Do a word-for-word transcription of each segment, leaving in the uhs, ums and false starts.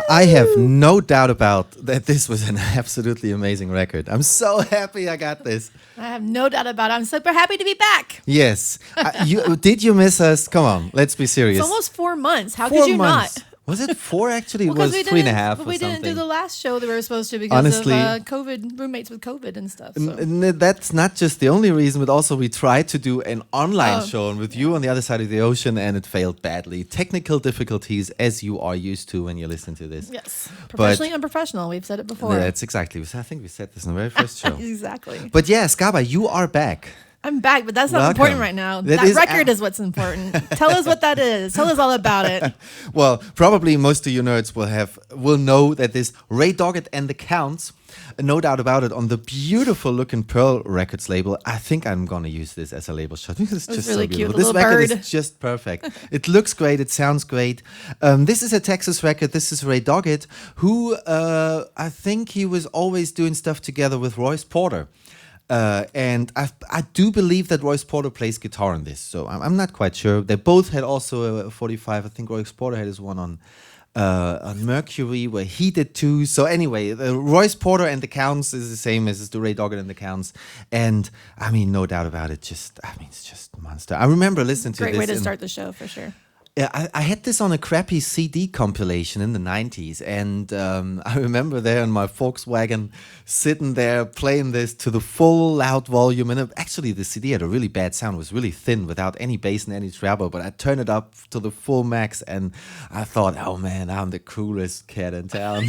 I have no doubt about that this was an absolutely amazing record. I'm so happy I got this. I have no doubt about it. I'm super happy to be back. Yes. Uh, you, did you miss us? Come on, let's be serious. It's almost four months. How Four could you months. not? Was it four actually? Well, it was we three and a didn't- half but or we something. didn't do the last show that we were supposed to because Honestly, of uh, COVID, roommates with COVID and stuff. So. N- n- that's not just the only reason, but also we tried to do an online Oh. show and with you on the other side of the ocean and it failed badly. Technical difficulties as you are used to when you listen to this. Yes, professionally unprofessional. We've said it before. That's exactly. I think we said this in the very first show. Exactly. But yeah, Skaba, you are back. I'm back, but that's not Welcome. important right now. That That, is record a- is what's important. Tell us what that is. Tell us all about it. Well, probably most of you nerds will have will know that this Ray Doggett and the Counts, no doubt about it, on the beautiful looking Pearl Records label. I think I'm gonna use this as a label shot because it's It was just really so cute, beautiful. the This little record bird. is just perfect. It looks great. It sounds great. Um, this is a Texas record. This is Ray Doggett, who uh, I think he was always doing stuff together with Royce Porter. Uh, and I, I do believe that Royce Porter plays guitar on this, so I'm, I'm not quite sure. They both had also a forty-five. I think Royce Porter had his one on uh, on Mercury, where he did too. So anyway, the Royce Porter and the Counts is the same as the Ray Doggett and the Counts, and I mean, no doubt about it. Just I mean, it's just monster. I remember listening to Great this. way to and- start the show for sure. yeah, I, I had this on a crappy C D compilation in the nineties, and um, I remember there in my Volkswagen sitting there playing this to the full loud volume. And it, actually, the C D had a really bad sound; it was really thin without any bass and any treble. But I turned it up to the full max, and I thought, "Oh man, I'm the coolest cat in town."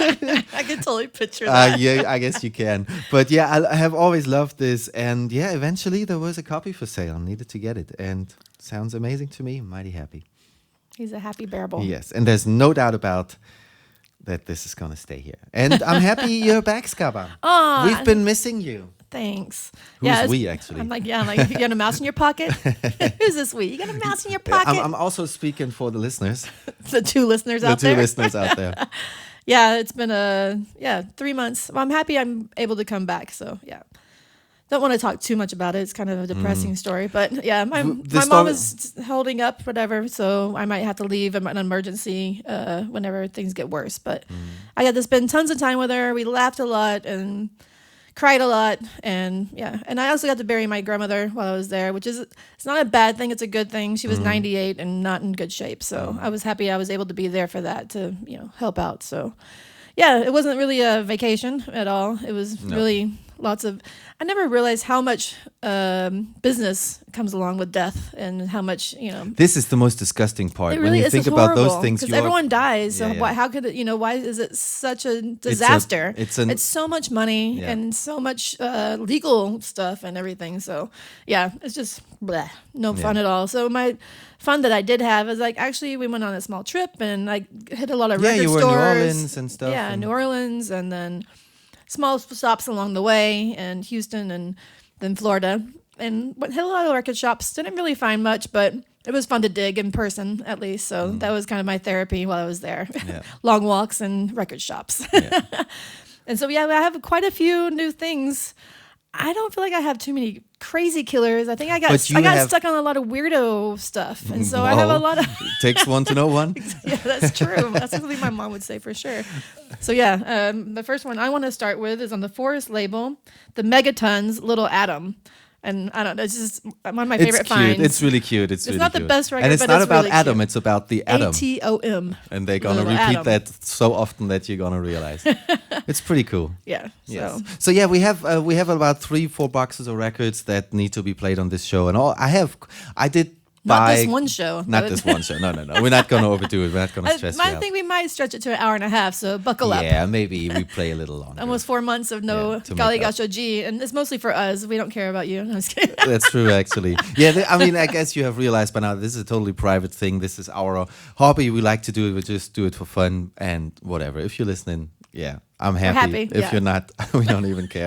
I can totally picture that. uh, yeah, I guess you can. But yeah, I, I have always loved this, and yeah, eventually there was a copy for sale. I needed to get it, and sounds amazing to me. I'm mighty happy. He's a happy bearable. Yes, and there's no doubt about that this is going to stay here. And I'm happy you're back, Skaba. Aw. We've been missing you. Thanks. Who's it's- we, actually? I'm like, yeah, I'm like, you got a mouse in your pocket? Who's this we? You got a mouse in your I'm, pocket? I'm also speaking for the listeners, the two listeners the out two there. listeners out there. Yeah, it's been a yeah three months. Well, I'm happy I'm able to come back. So yeah, don't want to talk too much about it. It's kind of a depressing story, but yeah, my W- the my story- mom is holding up, whatever. So I might have to leave an emergency uh, whenever things get worse. But I got to spend tons of time with her. We laughed a lot and cried a lot, and yeah, and I also got to bury my grandmother while I was there, which is it's not a bad thing. It's a good thing. She was ninety-eight and not in good shape, so I was happy I was able to be there for that to you know help out. So yeah, it wasn't really a vacation at all. It was No. really lots of. I never realized how much um, business comes along with death and how much you know. This is the most disgusting part. It when really you is think it's about horrible, those things, because you are- everyone dies. So Yeah, yeah. why, how could it? You know, why is it such a disaster? it's an- it's so much money Yeah. and so much uh, legal stuff and everything. So yeah, it's just bleh, no fun Yeah. at all. So my fun that I did have is like actually we went on a small trip and I hit a lot of Yeah, record you were in New stores. Orleans and stuff, Yeah, and- New Orleans and then small stops along the way and Houston and then Florida and went- hit a lot of record shops. Didn't really find much, but it was fun to dig in person at least. So that was kind of my therapy while I was there. Mm. Yeah. Long walks and record shops. Yeah. And so yeah, I have quite a few new things. I don't feel like I have too many crazy killers. I think I got But you I got have- stuck on a lot of weirdo stuff, and so I have a Well, lot of. Takes one to know one. Yeah, that's true. That's something my mom would say for sure. So yeah, um, the first one I want to start with is on the Forest label, the Megatons Little Atom, and I don't know, it's just one of my It's favorite cute. finds. It's really cute. It's, It's really not the cute. best record, and it's but not it's about really Adam. cute. It's about the A atom. T O M. And they're gonna Little repeat atom. that so often that you're gonna realize. It's pretty cool. Yeah. So. Yes. So yeah, we have uh, we have about three, four boxes of records that need to be played on this show, and all I have, I did Not buy this one show. not but- this one show. No, no, no. We're not gonna overdo it. We're not gonna I, stress I you out. think we might stretch it to an hour and a half, so buckle up. Yeah, maybe we play a little longer. Almost four months of no Yeah, to Golly make up. Gosh O G, and it's mostly for us. We don't care about you. No, I'm just kidding. That's true, actually. Yeah, th- I mean, I guess you have realized by now this is a totally private thing. This is our hobby. We like to do it. We just do it for fun and whatever. If you're listening, yeah, I'm happy. happy, If yeah. you're not, we don't even care.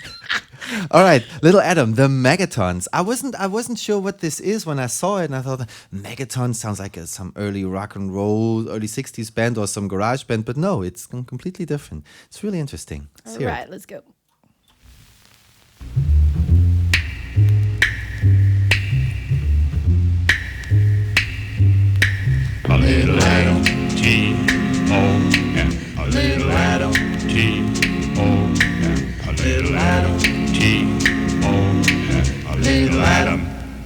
All right, Little Adam, the Megatons. I wasn't, I wasn't sure what this is when I saw it, and I thought Megatons sounds like a, some early rock and roll, early sixties band or some garage band, but no, it's com- completely different. It's really interesting. Let's All hear it. right, let's go. A little Adam, T O M. A little Adam, T O, a little Adam.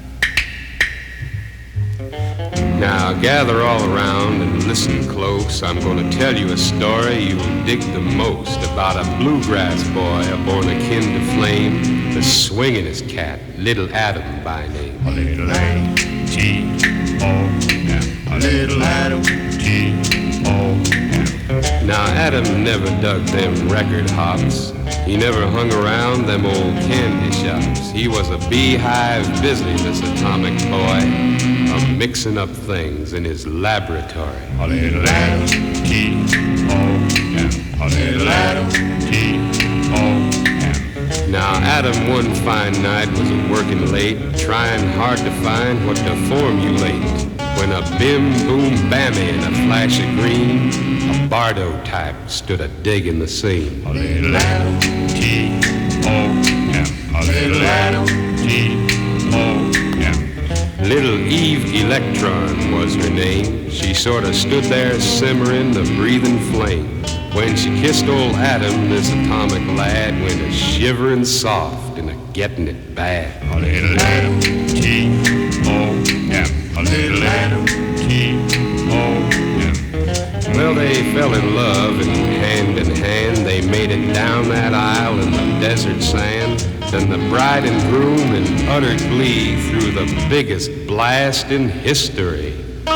Now gather all around and listen close. I'm going to tell you a story you'll dig the most about a bluegrass boy born akin to flame, the swingin'est cat, Little Adam by name. A little A T O M, a little Adam T O M. Now Adam never dug them record hops. He never hung around them old candy shops. He was a beehive busy, this atomic boy, a mixing up things in his laboratory. A little Adam, T O M. A little Adam, T O M. Now Adam one fine night was working late, trying hard to find what to formulate, when a bim boom bammy in a flash of green, a bardo type stood a digging the scene. A little Adam, T O M. A little Adam, T O M. Little Eve Electron was her name. She sort of stood there simmering the breathing flame. When she kissed old Adam, this atomic lad went a shivering soft and a getting it bad. A little Adam, T O M. A little Adam, T O M. Well, they fell in love, and hand in hand they made it down that aisle in the desert sand. Then the bride and groom in utter glee threw the biggest blast in history.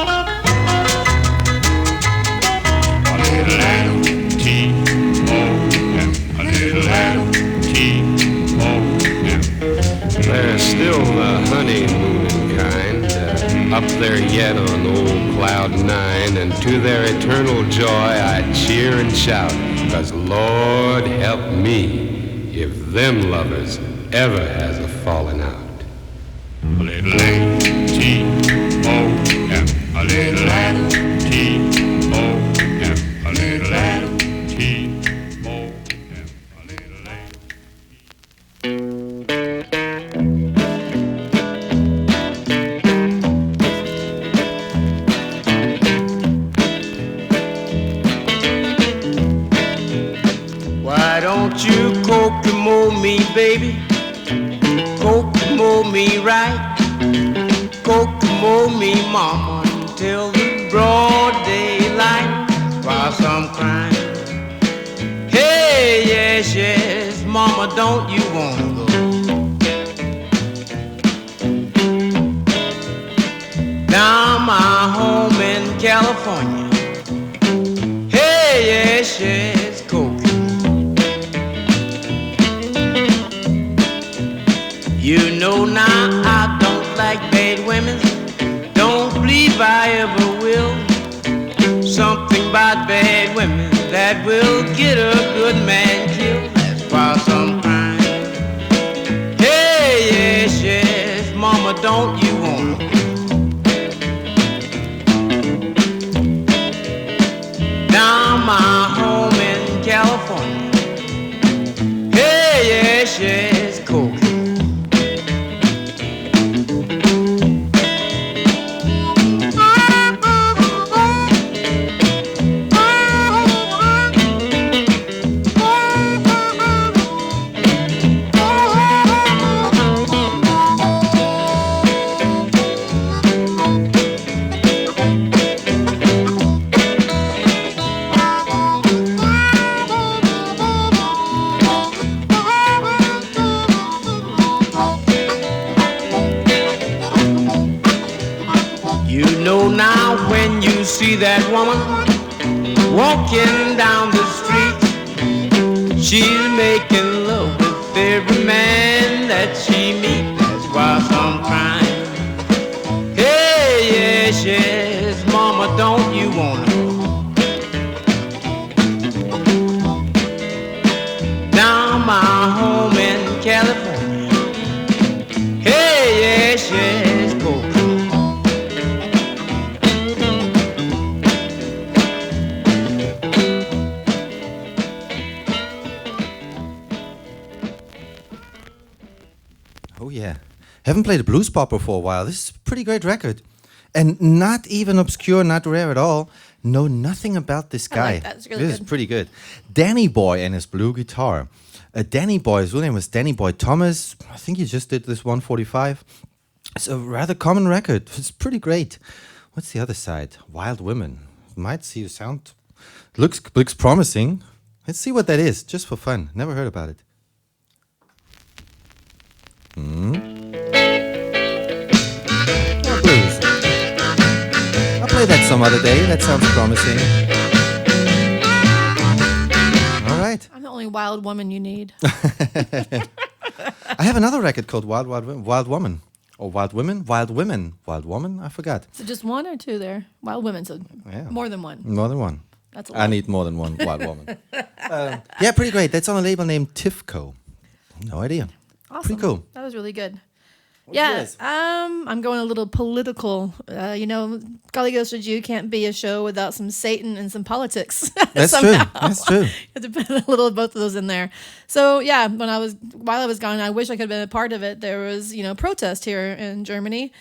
A little Adam, T O M. A little Adam, T O M. There's still the honeymooning kind uh, up there yet on old Cloud Nine, and to their eternal joy I cheer and shout, 'cause Lord help me if them lovers ever has a falling out. A little A T O M. A little Adam, T O M. A little Adam, T O M. A little A. Why don't you Kokomo me, baby? Kokomo me right. Kokomo me, mama, till the broad daylight. While some crying, hey, yes, yes, mama, don't you wanna go? Down my home in California. Hey, yes, yes, Kokomo. You know now I don't like bad women. Don't believe I ever will. Something about bad women that will get a good man killed. That's why some crying. Hey, yes, yes, mama, don't you wanna go? Down my home in California. Hey, yes, yes, Coke. See that woman walking down the street. She's making love with every man that she meets. That's why some crying. Hey, yes, yes, mama, don't you wanna go? Down my home in California. Hey, yes, yes, go. Oh yeah, haven't played a blues popper for a while. This is a pretty great record. And not even obscure, not rare at all. Know nothing about this I guy. like that. It's really this is good. pretty good. Danny Boy and his blue guitar. Uh, Danny Boy, his real name was Danny Boy Thomas. I think he just did this one forty-five. It's a rather common record. It's pretty great. What's the other side? Wild Women. Might see the sound. Looks looks promising. Let's see what that is, just for fun. Never heard about it. Hmm. Oh, blues. I'll play that some other day. That sounds promising. All right. I'm the only wild woman you need. I have another record called Wild Wild Wo- Wild Woman. Or Wild Women? Wild Women. Wild Woman? I forgot. So just one or two there? Wild women, so Yeah. more than one. More than one. That's a I lot. need more than one Wild Woman. Uh, yeah, pretty great. That's on a label named Tifco. No idea. Awesome. Pretty cool. That was really good. What's yeah, yours? um, I'm going a little political. Uh, you know, Golly Ghost or Jew can't be a show without some Satan and some politics. That's true. somehow. That's true. You have to put a little of both of those in there. So yeah, when I was while I was gone, I wish I could have been a part of it. There was you know protest here in Germany.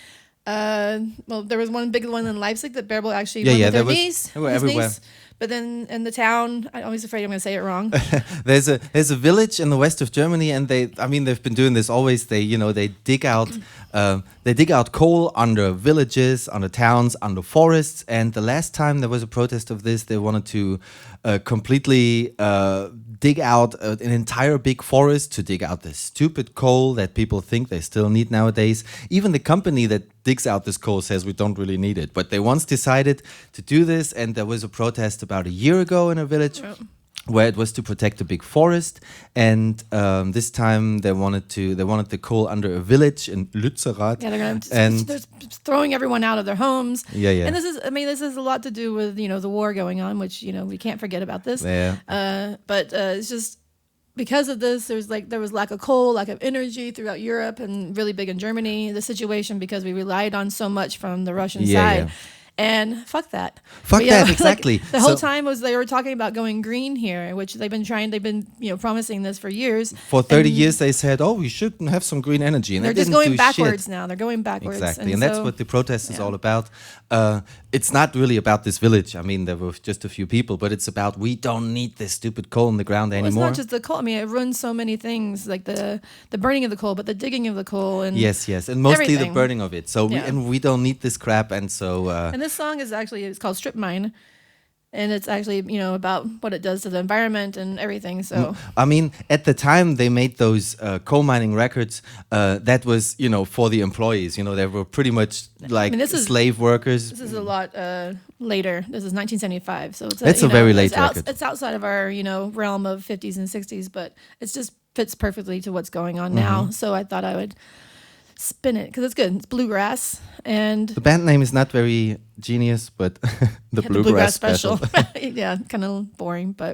Uh, well, there was one big one in Leipzig that Bearable actually Yeah, went yeah, with there their was- niece, they were his everywhere. niece. But then in the town, I'm always afraid I'm going to say it wrong. There's a there's a village in the west of Germany, and they I mean they've been doing this always. They you know they dig out uh, they dig out coal under villages, under towns, under forests. And the last time there was a protest of this, they wanted to uh, completely uh, dig out uh, an entire big forest to dig out this stupid coal that people think they still need nowadays. Even the company that digs out this coal says we don't really need it, but they once decided to do this, and there was a protest about a year ago in a village where it was to protect a big forest, and um, this time they wanted to they wanted the coal under a village in Lützerath. Yeah, they're going to And- they're throwing everyone out of their homes. Yeah, yeah. And this is, I mean, this has a lot to do with you know the war going on, which you know we can't forget about this. Yeah. Uh, but uh, it's just because of this, there's like there was lack of coal, lack of energy throughout Europe, and really big in Germany. The situation because we relied on so much from the Russian Yeah, side. yeah. And fuck that. Fuck But, yeah, that, like, exactly. the whole So- time was they were talking about going green here, which they've been trying. They've been you know promising this for years. For thirty And years, they said, "Oh, we should have some green energy," and They're they just didn't going do backwards shit. now. They're going backwards. Exactly, and, that's so- what the protest is yeah. all about. Uh, it's not really about this village. I mean, there were just a few people, but it's about we don't need this stupid coal in the ground Well, anymore. it's not just the coal. I mean, it ruins so many things, like the the burning of the coal, but the digging of the coal and Yes, yes, and mostly the Everything. burning of it. So we Yeah. and we don't need this crap, and so uh, And this song is actually it's called Strip Mine, and it's actually you know about what it does to the environment and everything. So I mean, at the time they made those uh, coal mining records, uh, that was you know for the employees. You know, they were pretty much like this is- slave workers. this is a lot uh, later. This is nineteen seventy-five, so it's That's you a know, very it's late outs- record. It's outside of our you know realm of fifties and sixties, but it just fits perfectly to what's going on Mm-hmm. now. So I thought I would spin it because it's good. It's bluegrass and The band name is not very genius, but the, Yeah, bluegrass, special. yeah, kind of boring, but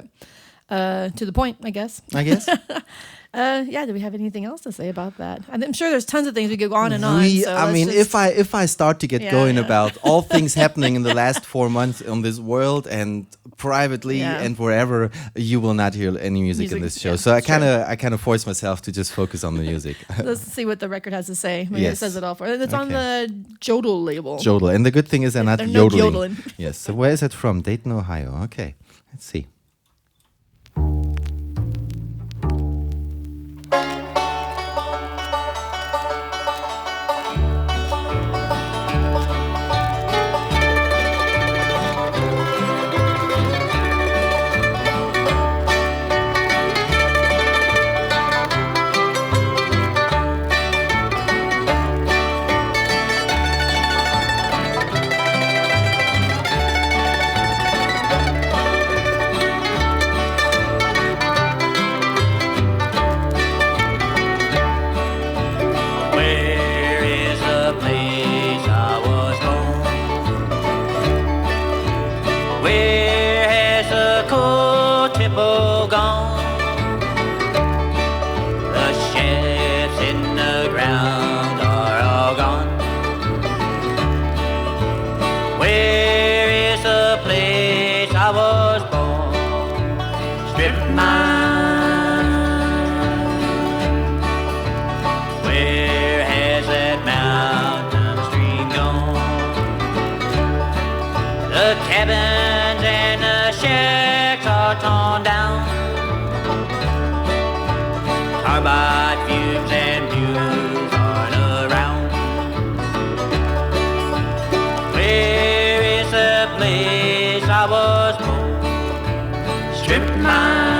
uh, to the point, I guess. I guess. Uh, yeah, do we have anything else to say about that? I'm sure there's tons of things we could go on and on. We, so I let's mean, just- if I if I start to get Yeah, going yeah. about all things happening in the last four months on this world and privately Yeah. and wherever, you will not hear any music, Music, in this show. yeah, so I sure. kind of I kind of force myself to just focus on the music. let's see what the record has to say. Maybe Yes. it says it all for it. It's on Okay. the Jodel label. Jodel, and the good thing is they're not They're no yodeling. yodeling. Yes. So where is it from? Dayton, Ohio. Okay. Let's see. carbide fumes and mules aren't around. Where is the place I was born? Strip mine.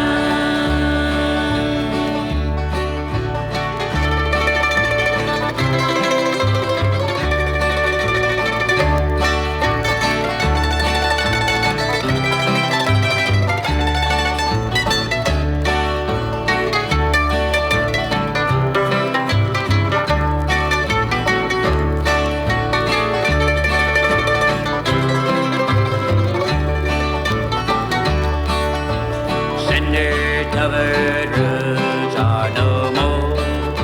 Covered roads are no more,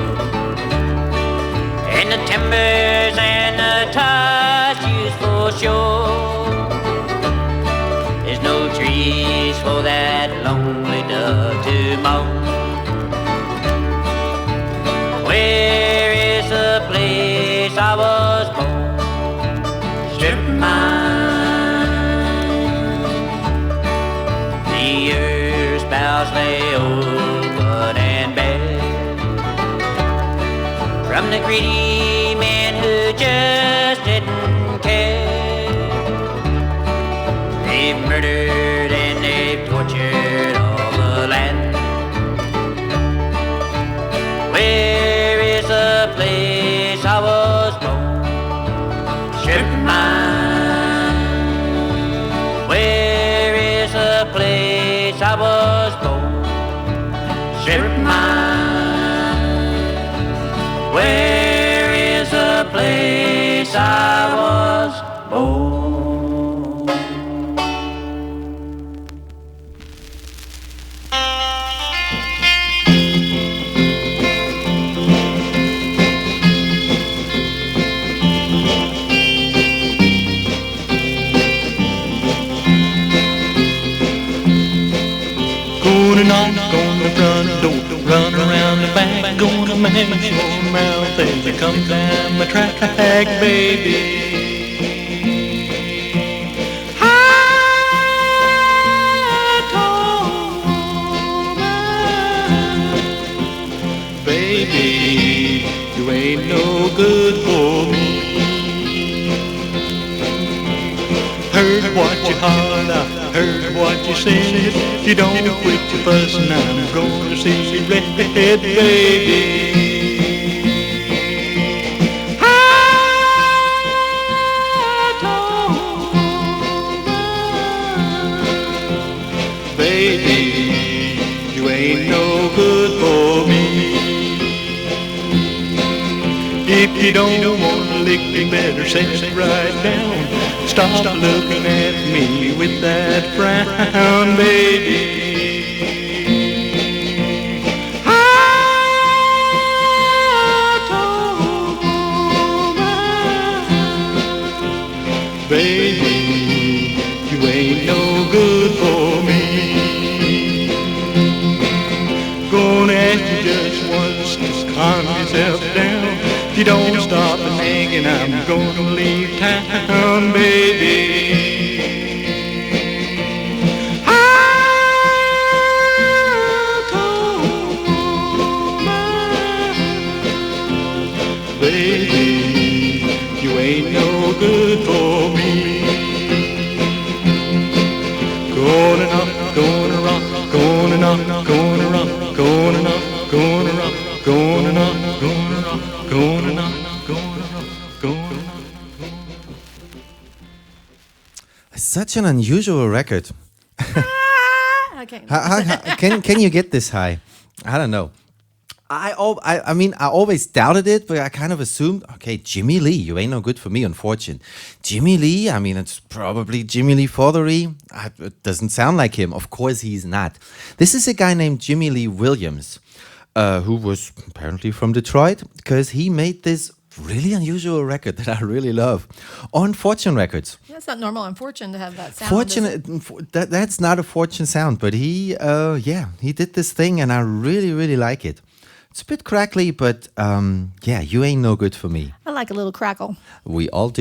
and the timbers and the ties used for shore. There's no trees for that lonely dove to moan. Where is the place I was born? Strip mine. The earth's boughs lay open and bare from the greedy men who just didn't care. They've murdered and they've tortured all the land. Where is the place I was born? Strip mine. Where is the place I was born? Strip mine. Where is the place I was born? Gonna knock on the front door, run around the back, gonna mash your mouth as you come down the track, baby. Baby, you ain't no good for me. Heard what you hollered, I heard what you said. You don't quit your fussing, I'm gonna see you red, baby. I told her, baby, you ain't no good for me. If you don't wanna lick, you better set it right down. Stop looking at me with that frown, baby. I told woman, baby, you ain't no good for me. Gonna ask you just once to calm yourself down. If you don't stop and hanging, I'm gonna leave town, baby. I told woman, baby, you ain't no good for me. Gonna knock, gonna rock, gonna knock, gonna rock, gonna knock, gonna rock, gonna knock, gonna rock. Gonna knock, gonna knock, gonna knock. Such an unusual record. Okay. How, how, how, can can you get this high? I don't know. I, al- I I mean I always doubted it, but I kind of assumed, okay, Jimmy Lee, you ain't no good for me, unfortunate. Jimmy Lee, I mean it's probably Jimmy Lee Fothery. I, it doesn't sound like him. Of course he's not. This is a guy named Jimmy Lee Williams, uh, who was apparently from Detroit, because he made this really unusual record that I really love on Fortune Records. That's not normal on Fortune to have that sound. is it? Fortune, that, that's not a Fortune sound, but he, uh, yeah, he did this thing, and I really, really like it. It's a bit crackly, but um, yeah, you ain't no good for me. I like a little crackle. We all do.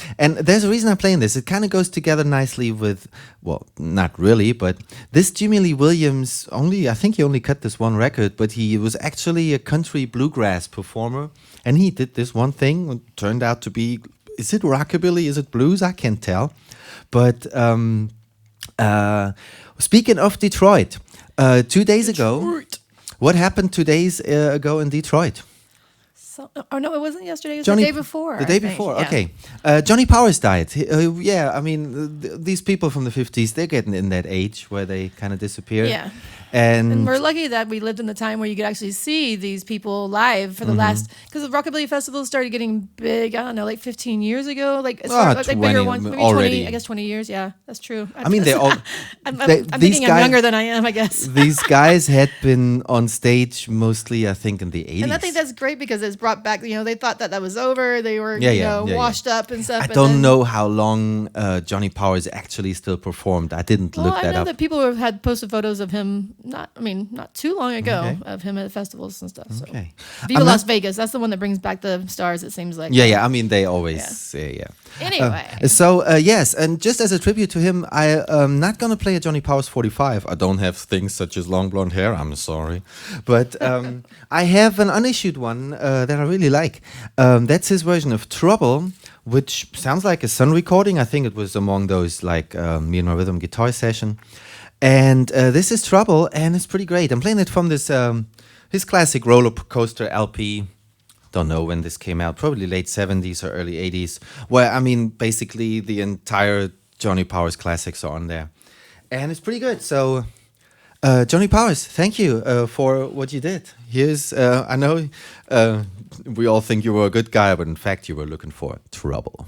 And there's a reason I'm playing this. It kind of goes together nicely with, well, not really, but this Jimmy Lee Williams, only, I think he only cut this one record, but he was actually a country bluegrass performer. And he did this one thing, it turned out to be, is it rockabilly, is it blues? I can't tell. But um, uh, speaking of Detroit, uh, two days ago, what happened two days uh, ago in Detroit? So, oh no, it wasn't yesterday. It was Johnny- the day before. The I day think. before, Yeah. okay. Uh, Johnny Powers died. He- uh, yeah, I mean, uh, th- these people from the fifties, they're getting in that age where they kind of disappear. Yeah. And, And we're lucky that we lived in the time where you could actually see these people live for the Mm-hmm. last, because the Rockabilly Festival started getting big, I don't know, like fifteen years ago. Like, as Ah, far, like twenty bigger ones, maybe already. twenty, I guess twenty years. Yeah, that's true. I mean, they all. I'm, I'm, they- I'm these thinking guys- I'm younger than I am, I guess. These guys had been on stage mostly, I think, in the eighties. And I think that's great because it's brought back, you know, they thought that that was over. They were, Yeah, you yeah, know, yeah, yeah. washed up and stuff. I and don't then- know how long uh, Johnny Powers actually still performed. I didn't Well, look I that know up. that people have had posted photos of him, not, I mean, not too long ago, Okay. of him at festivals and stuff. So. Okay. Viva I'm Las not- Vegas. That's the one that brings back the stars, it seems like. Yeah, yeah. I mean, they always say, yeah. Anyway. Uh, so uh, yes, and just as a tribute to him, I am not gonna play a Johnny Powers forty-five. I don't have things such as long blonde hair. I'm sorry, but um, I have an unissued one uh, that I really like. Um, that's his version of Trouble, which sounds like a Sun recording. I think it was among those like um, me and my rhythm guitar session. And uh, this is Trouble, and it's pretty great. I'm playing it from this um, his classic roller coaster L P. Don't know when this came out, probably late seventies or early eighties, where, I mean, basically the entire Johnny Powers classics are on there. And it's pretty good. So, uh, Johnny Powers, thank you uh, for what you did. Here's, uh, I know uh, we all think you were a good guy, but in fact you were looking for trouble.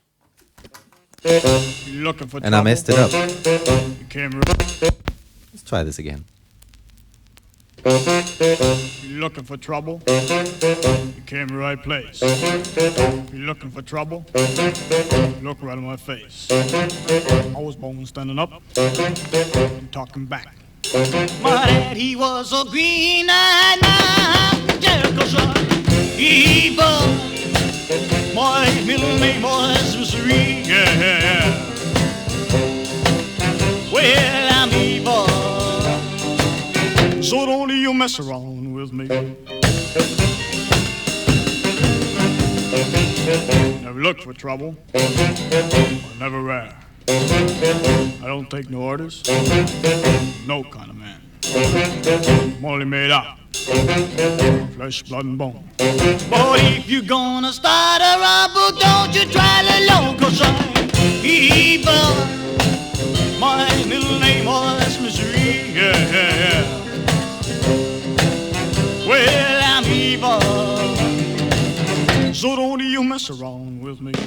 You're looking for And I messed it up. You came right. Let's try this again. You're looking for trouble. You came to the right place. You're looking for trouble. Look right in my face. I was born standing up and talking back. My dad, he was a green-eyed man, Jericho son. Evil. My middle name was Missouri. Yeah, yeah, yeah. Well, I'm evil. So don't you mess around with me. Never looked for trouble. Or never rare. I don't take no orders. No kind of man. I'm only made out. Flesh, blood, and bone. But if you're gonna start a rumble, don't you try it alone, 'cause I'm evil. My middle name was Missouri. Yeah, yeah, yeah. Well, I'm evil. So don't you mess around with me.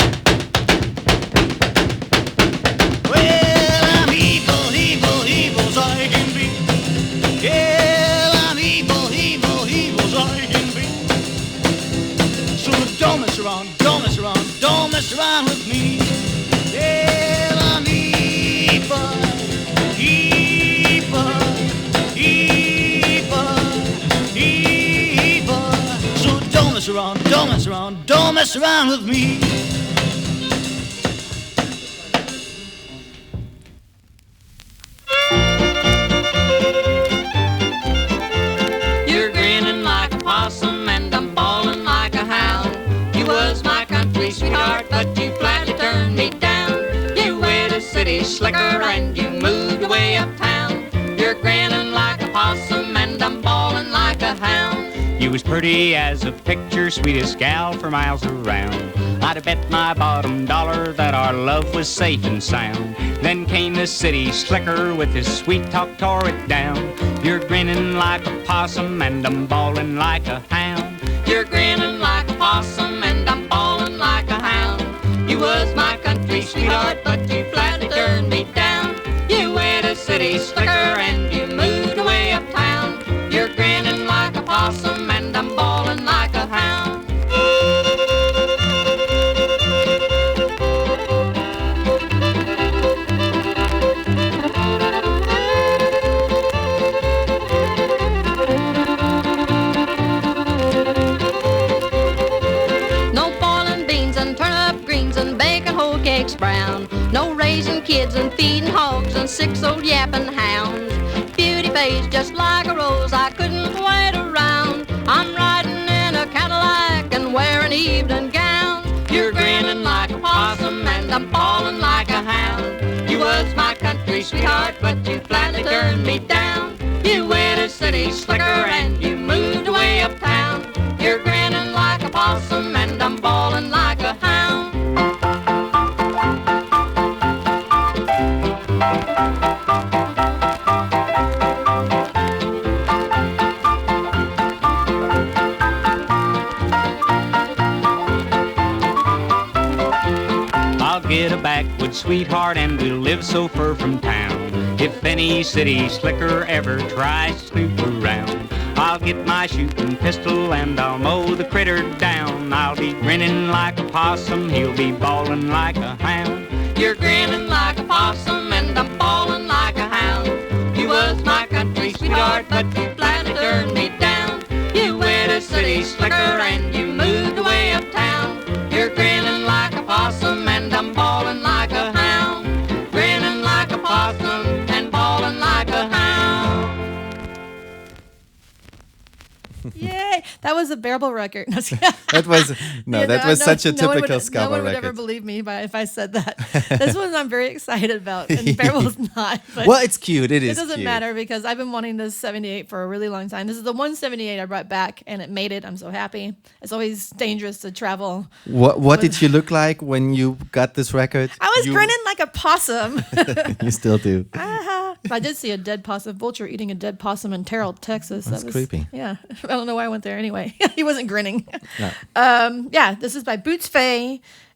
Well, I'm evil, evil, evil as I can be. Yeah, I'm evil, evil, evil as I can be. So don't mess around, don't mess around, don't mess around with me. Yeah, I'm evil, evil, evil, evil. So don't mess around, don't mess around, don't mess around with me. You're grinning like a possum and I'm bawling like a hound. You was my country sweetheart, but you flatly turned me down. You went a city slicker and you moved away uptown. You're grinning like a possum and I'm bawling like a hound. You was pretty as a picture, sweetest gal for miles around. I'd have bet my bottom dollar that our love was safe and sound. Then came the city slicker with his sweet talk, tore it down. You're grinning like a possum and I'm bawling like a hound. You're grinning like a possum and I'm bawling like a hound. You was my country sweetheart, but you flatly turned me down. You went a city slicker and you moved away uptown. You're grinning like a possum and I'm bawling like a hound. No boiling beans and turnip greens and bacon eggs brown. No raising kids and feeding hogs and six old yapping hounds. Beauty face just like a rose, I couldn't wait around. I'm riding in a Cadillac and wearing evening gown. You're grinning like a possum and I'm falling like a hound. You was my country sweetheart, but you flatly turned me down. You went a city slicker and you moved away uptown. You're grinning like a possum and I'm bawling like a hound. I'll get a backwoods sweetheart and we'll live so far from town. If any city slicker ever tries to snoop around, I'll get my shooting pistol and I'll mow the critter down. I'll be grinning like a possum, he'll be bawling like a hound. You're grinning like a possum and I'm bawling like a hound. You was my country sweetheart, but you flatly turned me down. You went a city slicker and you moved away uptown. You're grinning like a possum and I'm bawling like a hound. Grinning like a possum and bawling like a hound. Yay! That was a bearable record. That was no, Yeah, that no, was no- such a no one typical would, ska No one would record. ever believe me by if I said that. This one I'm very excited about, and Bearable's not. But Well, it's cute. It it is. doesn't cute. matter because I've been wanting this seventy-eight for a really long time. This is the one seventy-eight I brought back, and it made it. I'm so happy. It's always dangerous to travel. What What did you look like when you got this record? I was you, grinning like a possum. You still do. Ah, I did see a dead possum, vulture eating a dead possum in Terrell, Texas. That's that was creepy. Yeah, I don't know why I went there anyway. He wasn't grinning. No. Um, yeah, this is by Boots Fay,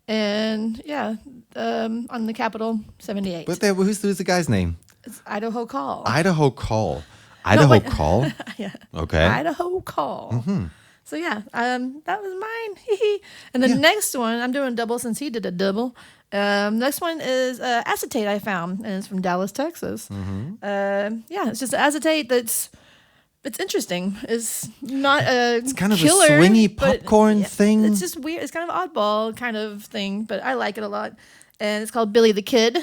and yeah, um, on the Capitol seventy-eight. But there, who's, who's the guy's name? It's Idaho Call. Idaho Call. Idaho wait. Call. yeah, Okay. Idaho Call. So yeah, um, that was mine. And the Yeah. next one, I'm doing a double since he did a double. Um, next one is uh, acetate I found, and it's from Dallas, Texas. Uh, yeah, it's just acetate that's it's interesting. It's not a It's kind of a killer, swingy but popcorn yeah, thing. It's just weird. It's kind of oddball kind of thing, but I like it a lot. And it's called Billy the Kid.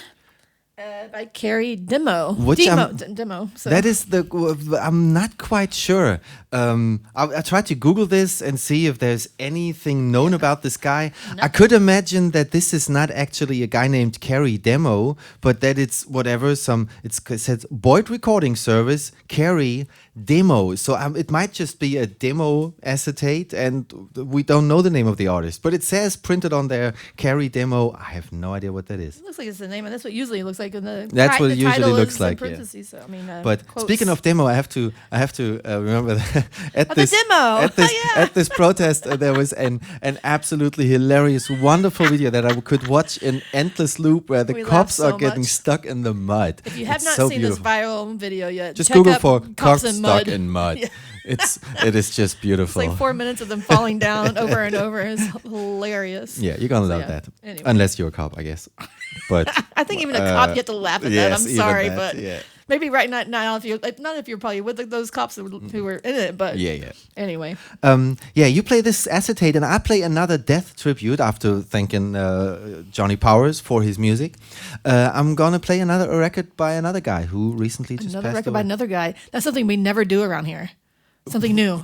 Uh, by Carrie Demo. Which Demo. I'm- D- Demo. So. That is the. I'm not quite sure. Um, I, I tried to Google this and see if there's anything known about this guy. I could imagine that this is not actually a guy named Carrie Demo, but that it's whatever. Some it's, it says Boyd Recording Service Carrie Demo. So um, it might just be a demo acetate, and we don't know the name of the artist. But it says printed on there Carrie Demo. I have no idea what that is. It looks like it's the name, and that's what usually it looks like in the. That's ti- what the it usually title looks is in like, yeah. parentheses, So, I mean, uh, But quotes. speaking of demo, I have to I have to uh, remember that at Oh, the this demo. at this Oh, yeah. at this protest uh, there was an an absolutely hilarious, wonderful video that I could watch in endless loop where the We cops laughed so are getting much. stuck in the mud. If you have It's not so seen beautiful. this viral video yet, Just check Google up for cops cops in stuck mud. in mud. Yeah. It's it is just It's beautiful. like four minutes of them falling down over and over. It's hilarious. Yeah, you're gonna So, love yeah. that. Anyway. Unless you're a cop, I guess. But I think even a uh, cop, you have to laugh at yes, that. I'm even sorry, that, but yeah. maybe right now, now if you like, not if you're probably with the, those cops who, who were in it, but yeah, yeah. Anyway, Um, yeah, you play this acetate, and I play another death tribute after thanking uh, Johnny Powers for his music. Uh, I'm gonna play another a record by another guy who recently just another passed record away. by another guy. That's something we never do around here. Something new.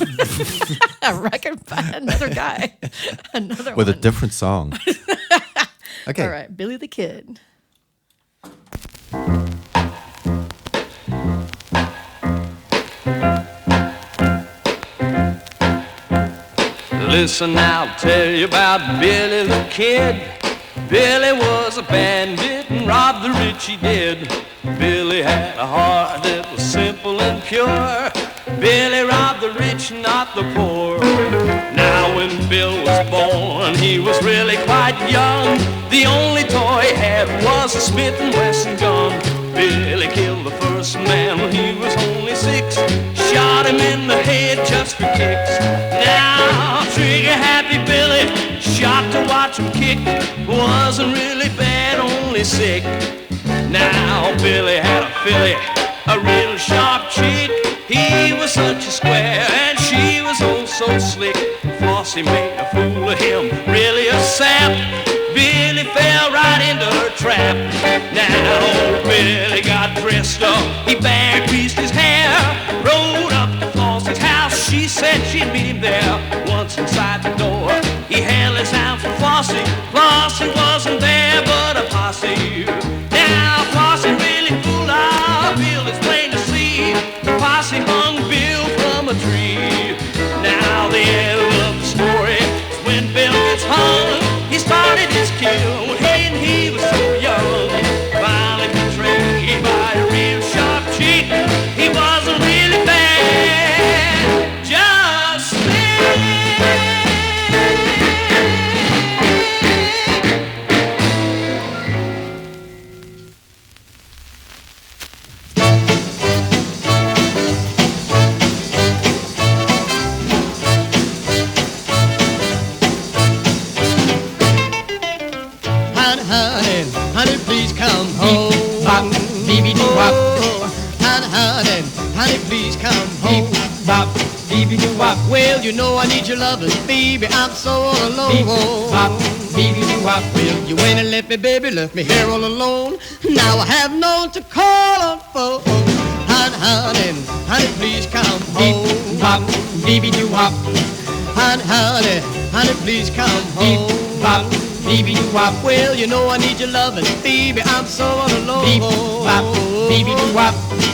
A record by another guy. Another with one. a different song. Okay. All right, Billy the Kid. Listen, I'll tell you about Billy the Kid. Billy was a bandit and robbed the rich he did. Billy had a heart that was simple and pure. Billy robbed the rich, not the poor. Now when Bill was born, he was really quite young. The only toy he had was a Smith and Wesson gun. Billy killed the first man when he was only six. Shot him in the head just for kicks. Now trigger-happy Billy shot to watch him kick. Wasn't really bad, only sick. Now Billy had a filly, a real sharp chick. He was such a square and she was oh so slick. Flossie made a fool of him, really a sap. Billy fell right she said she'd meet him there once inside the door. He held his hand for Flossie. Flossie wasn't there, but a posse. Now Flossie really fooled our Bill. It's plain to see the posse hung Bill from a tree. Now the end of the story is when Bill gets hung. He started his kill when he was so young. Finally betrayed by a real sharp cheat. He wasn't really bad, just Honey, honey, honey, please come home. Bop, beep, doo wop. Honey, honey, honey, please come home. Bop, beep, doo wop. Well, you know I need your loving, baby. I'm so all alone. Bop, beep, doo wop. Well, you went and left me, baby, left me here all alone. Now I have no one to call on for. Honey, honey, honey, please come home. Bop, beep, doo wop. Honey, honey, honey, please come home. Bop, beep, doo wop. Well, you know I need your loving, baby. I'm so all alone. Beep, bop, beep, doo wop.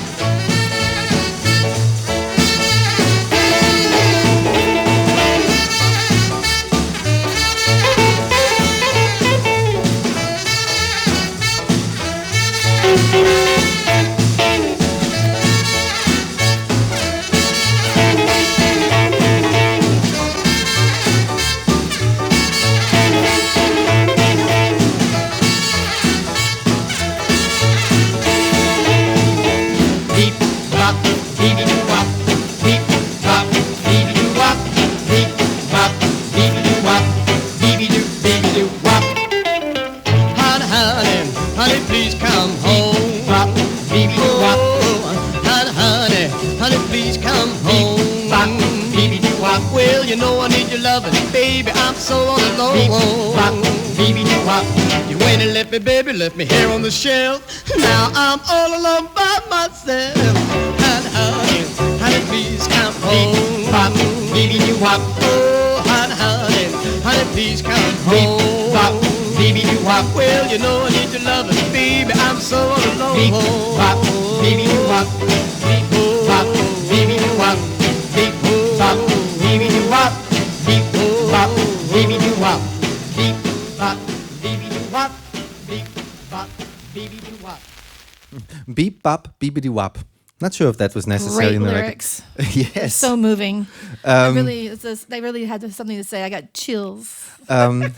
Beep, bop, beep, doo wop. Beep, bop, beep, doo wop. Beep, bop, beep, doo wop. Beep, doo, beep, doo wop. Honey, honey, honey, please come home. Bop, beep, doo wop. Honey, honey, honey, please come home. Bop, beep, doo wop. Well, you know I need your loving, baby. I'm so all alone. Beep, bop, beep, doo wop. You went and left me, baby, left me here on the shelf. Now I'm all alone by myself. Honey, honey, honey, please come home. Bop, beep, doo wop. Oh, honey, honey, honey, please come home. Bop, beep, doo wop. Well, you know I need your loving, baby. I'm so all alone. Beep, bop, beep, doo wop. Beep, bop, beep, doo wop. Beep, bop, beep, doo wop. Beep, bop, beep, doo wop. Beep, bop, beep, doo wop. Beep, bop, beep, doo wop. Beep bop beepity wop. Not sure if that was necessary Great in the lyrics. record. Yes. So moving. Um, I really, it's just, they really had something to say. I got chills. Um,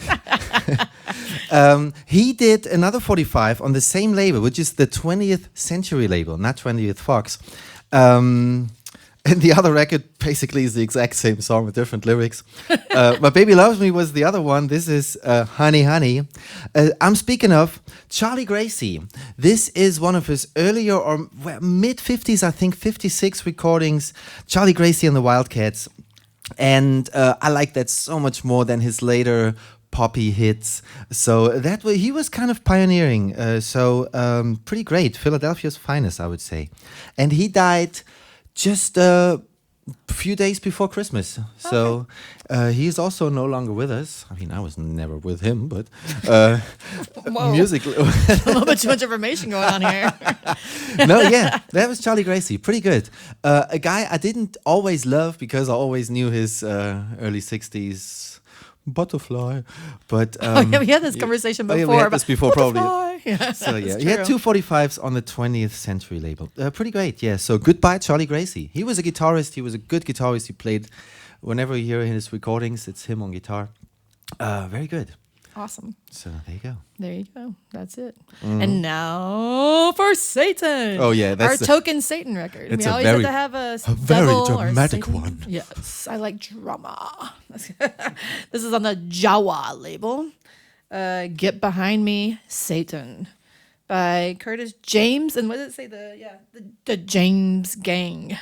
um, he did another forty-five on the same label, which is the twentieth Century label, not twentieth Fox. Um, and the other record basically is the exact same song with different lyrics. uh, My Baby Loves Me was the other one. This is uh, Honey Honey. Uh, I'm speaking of Charlie Gracie. This is one of his earlier or well, mid-fifties, I think, fifty-six recordings. Charlie Gracie and the Wildcats. And uh, I like that so much more than his later poppy hits. So that way he was kind of pioneering. Uh, so um, pretty great. Philadelphia's finest, I would say. And he died just uh, a few days before Christmas. So uh, he's also no longer with us. I mean, I was never with him, but uh, musically. A little bit too much information going on here. No, yeah, that was Charlie Gracie. Pretty good. Uh, a guy I didn't always love because I always knew his uh, early sixties Butterfly. But um, Oh, yeah, we had this conversation oh, yeah, before we had about this before, probably. Butterfly. Yeah, So yeah, that's he had true. two forty-fives on the twentieth Century label. Uh, pretty great, yeah. So goodbye, Charlie Gracie. He was a guitarist. He was a good guitarist. He played, whenever you hear his recordings, it's him on guitar. Uh, very good. Awesome. So there you go. There you go. That's it. And now for Satan. Oh, yeah, that's our the- token Satan record. It's we a always very- have to have a, s- a very devil or dramatic Satan. one. Yes, I like drama. This is on the Jawa label. Uh, Get Behind Me, Satan, by Curtis James, and what does it say? The yeah, the, the James Gang.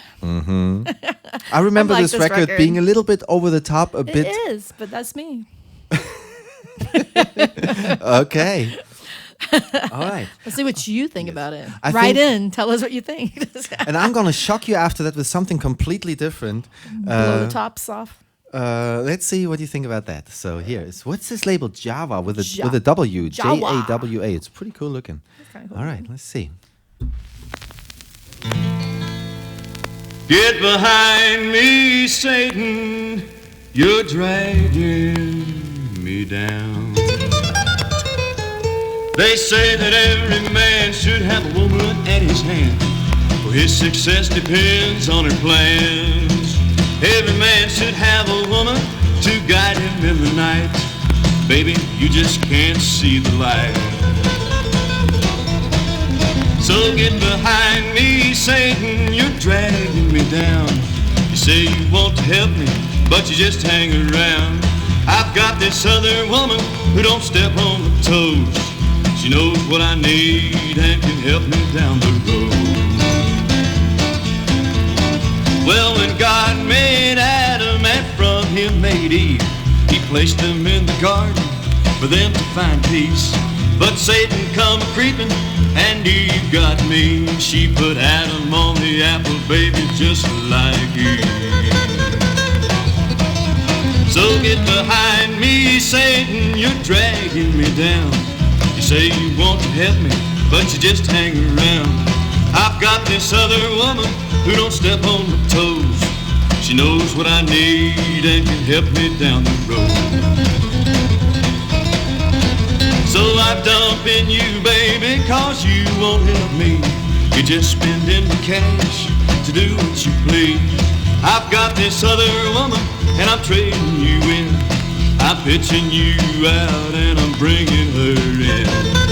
I remember like this, this record, record. being a little bit over the top, a bit. It is, but that's me. Okay. All right. Let's see what you think about it. I Write think- in. Tell us what you think. And I'm going to shock you after that with something completely different. Blow Uh, the tops off. uh, let's see what you think about that. So here is, what's this label? Java with a, Ja- with a W. J A Jawa. W A. It's pretty cool looking. kinda cool. All right, let's see. Get behind me, Satan, you're dragging me down. They say that every man should have a woman at his hand, for his success depends on her plans. Every man should have a woman to guide him in the night. Baby, you just can't see the light. So get behind me, Satan, you're dragging me down. You say you want to help me, but you just hang around. I've got this other woman who don't step on my toes. She knows what I need and can help me down the road. Well, when God made Adam and from him made Eve, he placed them in the garden for them to find peace. But Satan come creeping and Eve got me. She put Adam on the apple, baby, just like Eve. So get behind me, Satan, you're dragging me down. You say you want to help me, but you just hang around. I've got this other woman who don't step on my toes. She knows what I need and can help me down the road. So I'm dumping you, baby, cause you won't help me. You're just spending the cash to do what you please. I've got this other woman and I'm trading you in. I'm pitching you out and I'm bringing her in.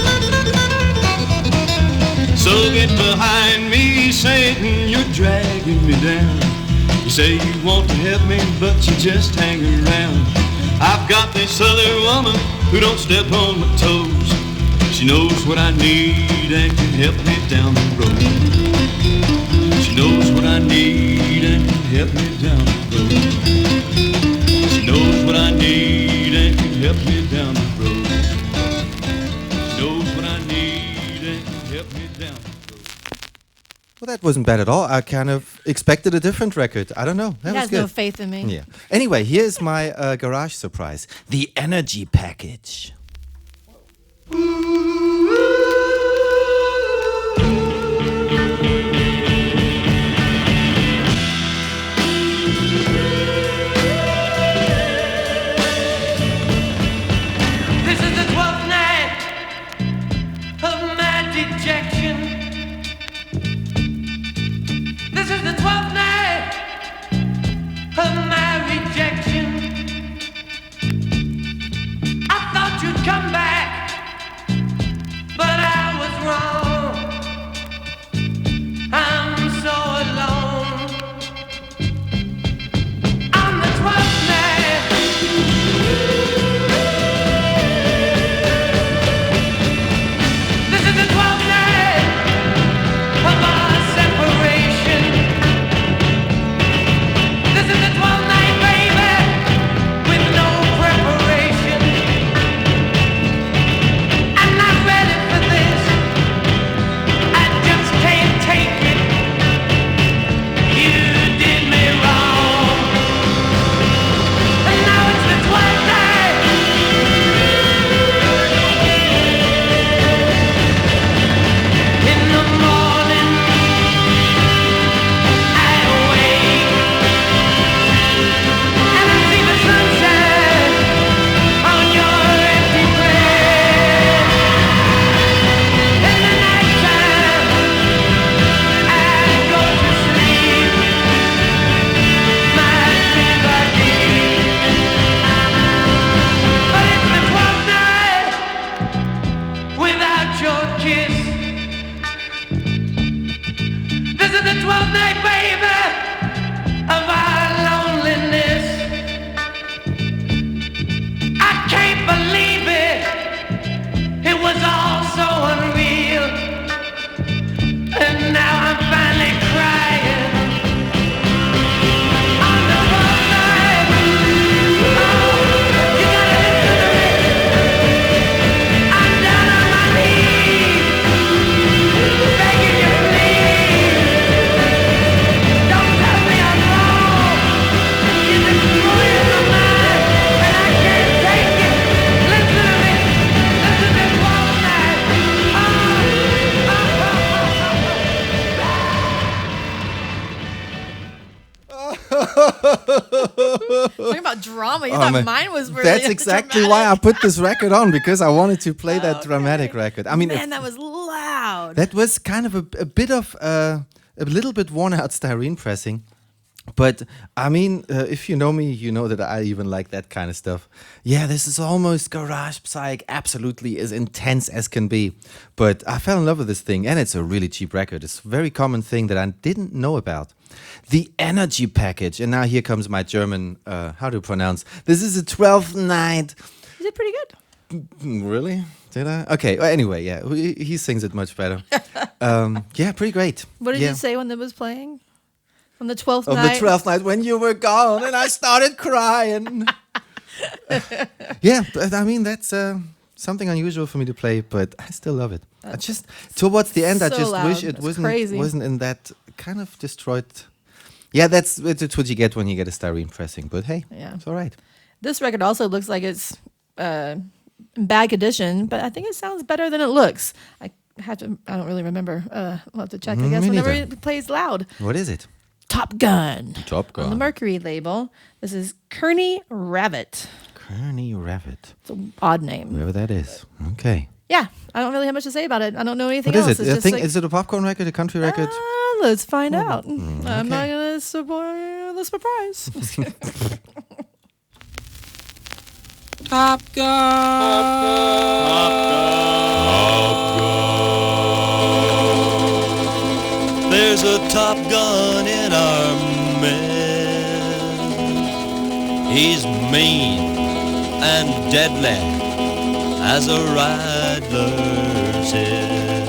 So get behind me, Satan, you're dragging me down. You say you want to help me, but you just hang around. I've got this other woman who don't step on my toes. She knows what I need and can help me down the road. She knows what I need and can help me down the road. She knows what I need and can help me down the road. She knows what I need and can help me down the road. Well, that wasn't bad at all. I kind of expected a different record. I don't know. That He was has good. no faith in me. Yeah. Anyway, here's my uh, garage surprise: the Energy Package. This is the twelfth night of my dejection. This is the twelfth night of my rejection. I thought you'd Talking about drama. You Oh, thought man. mine was really That's exactly why I put this record on, because I wanted to play that Okay. dramatic record. I mean, Man, if- that was loud. that was kind of a, a bit of uh, a little bit worn out styrene pressing. But I mean, uh, if you know me, you know that I even like that kind of stuff. Yeah, this is almost garage psych, absolutely as intense as can be. But I fell in love with this thing, and it's a really cheap record. It's a very common thing that I didn't know about. The Energy Package, and now here comes my German, uh, how to pronounce. This is a twelfth night. You did pretty good. Mm, Really? Did I? Okay. Well, anyway, yeah, he, he sings it much better. um, yeah, pretty great. What did yeah. you say when it was playing? On the twelfth On night? the twelfth night when you were gone and I started crying. Yeah, but I mean, that's uh, something unusual for me to play, but I still love it. I just, towards the end, I so just loud. wish it That's wasn't crazy. wasn't in that kind of destroyed. Yeah, that's, that's what you get when you get a styrene pressing, but hey, Yeah. it's all right. This record also looks like it's uh, in bad condition, but I think it sounds better than it looks. I have to, I don't really remember. Uh, I'll have to check, I Mm, guess, me whenever neither. it plays loud. What is it? Top Gun. Top On the Gun. Mercury label. This is Kearney Rabbit. Kearney Rabbit. It's an odd name. Whoever that is. Okay. Yeah, I don't really have much to say about it. I don't know anything What is else. it? It's I just think, like, is it a popcorn record, a country record? Ah, let's find out. I'm Mm, okay. not going to spoil the surprise. Top There's a Top Gun in our men. He's mean and deadly as a rider's head.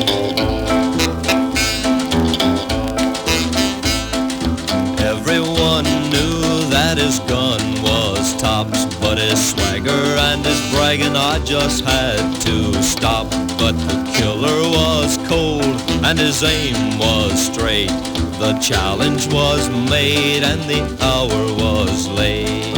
Everyone knew that his gun was tops, but his swagger and his bragging I just had to stop. But the killer was cold and his aim was straight. The challenge was made and the hour was late.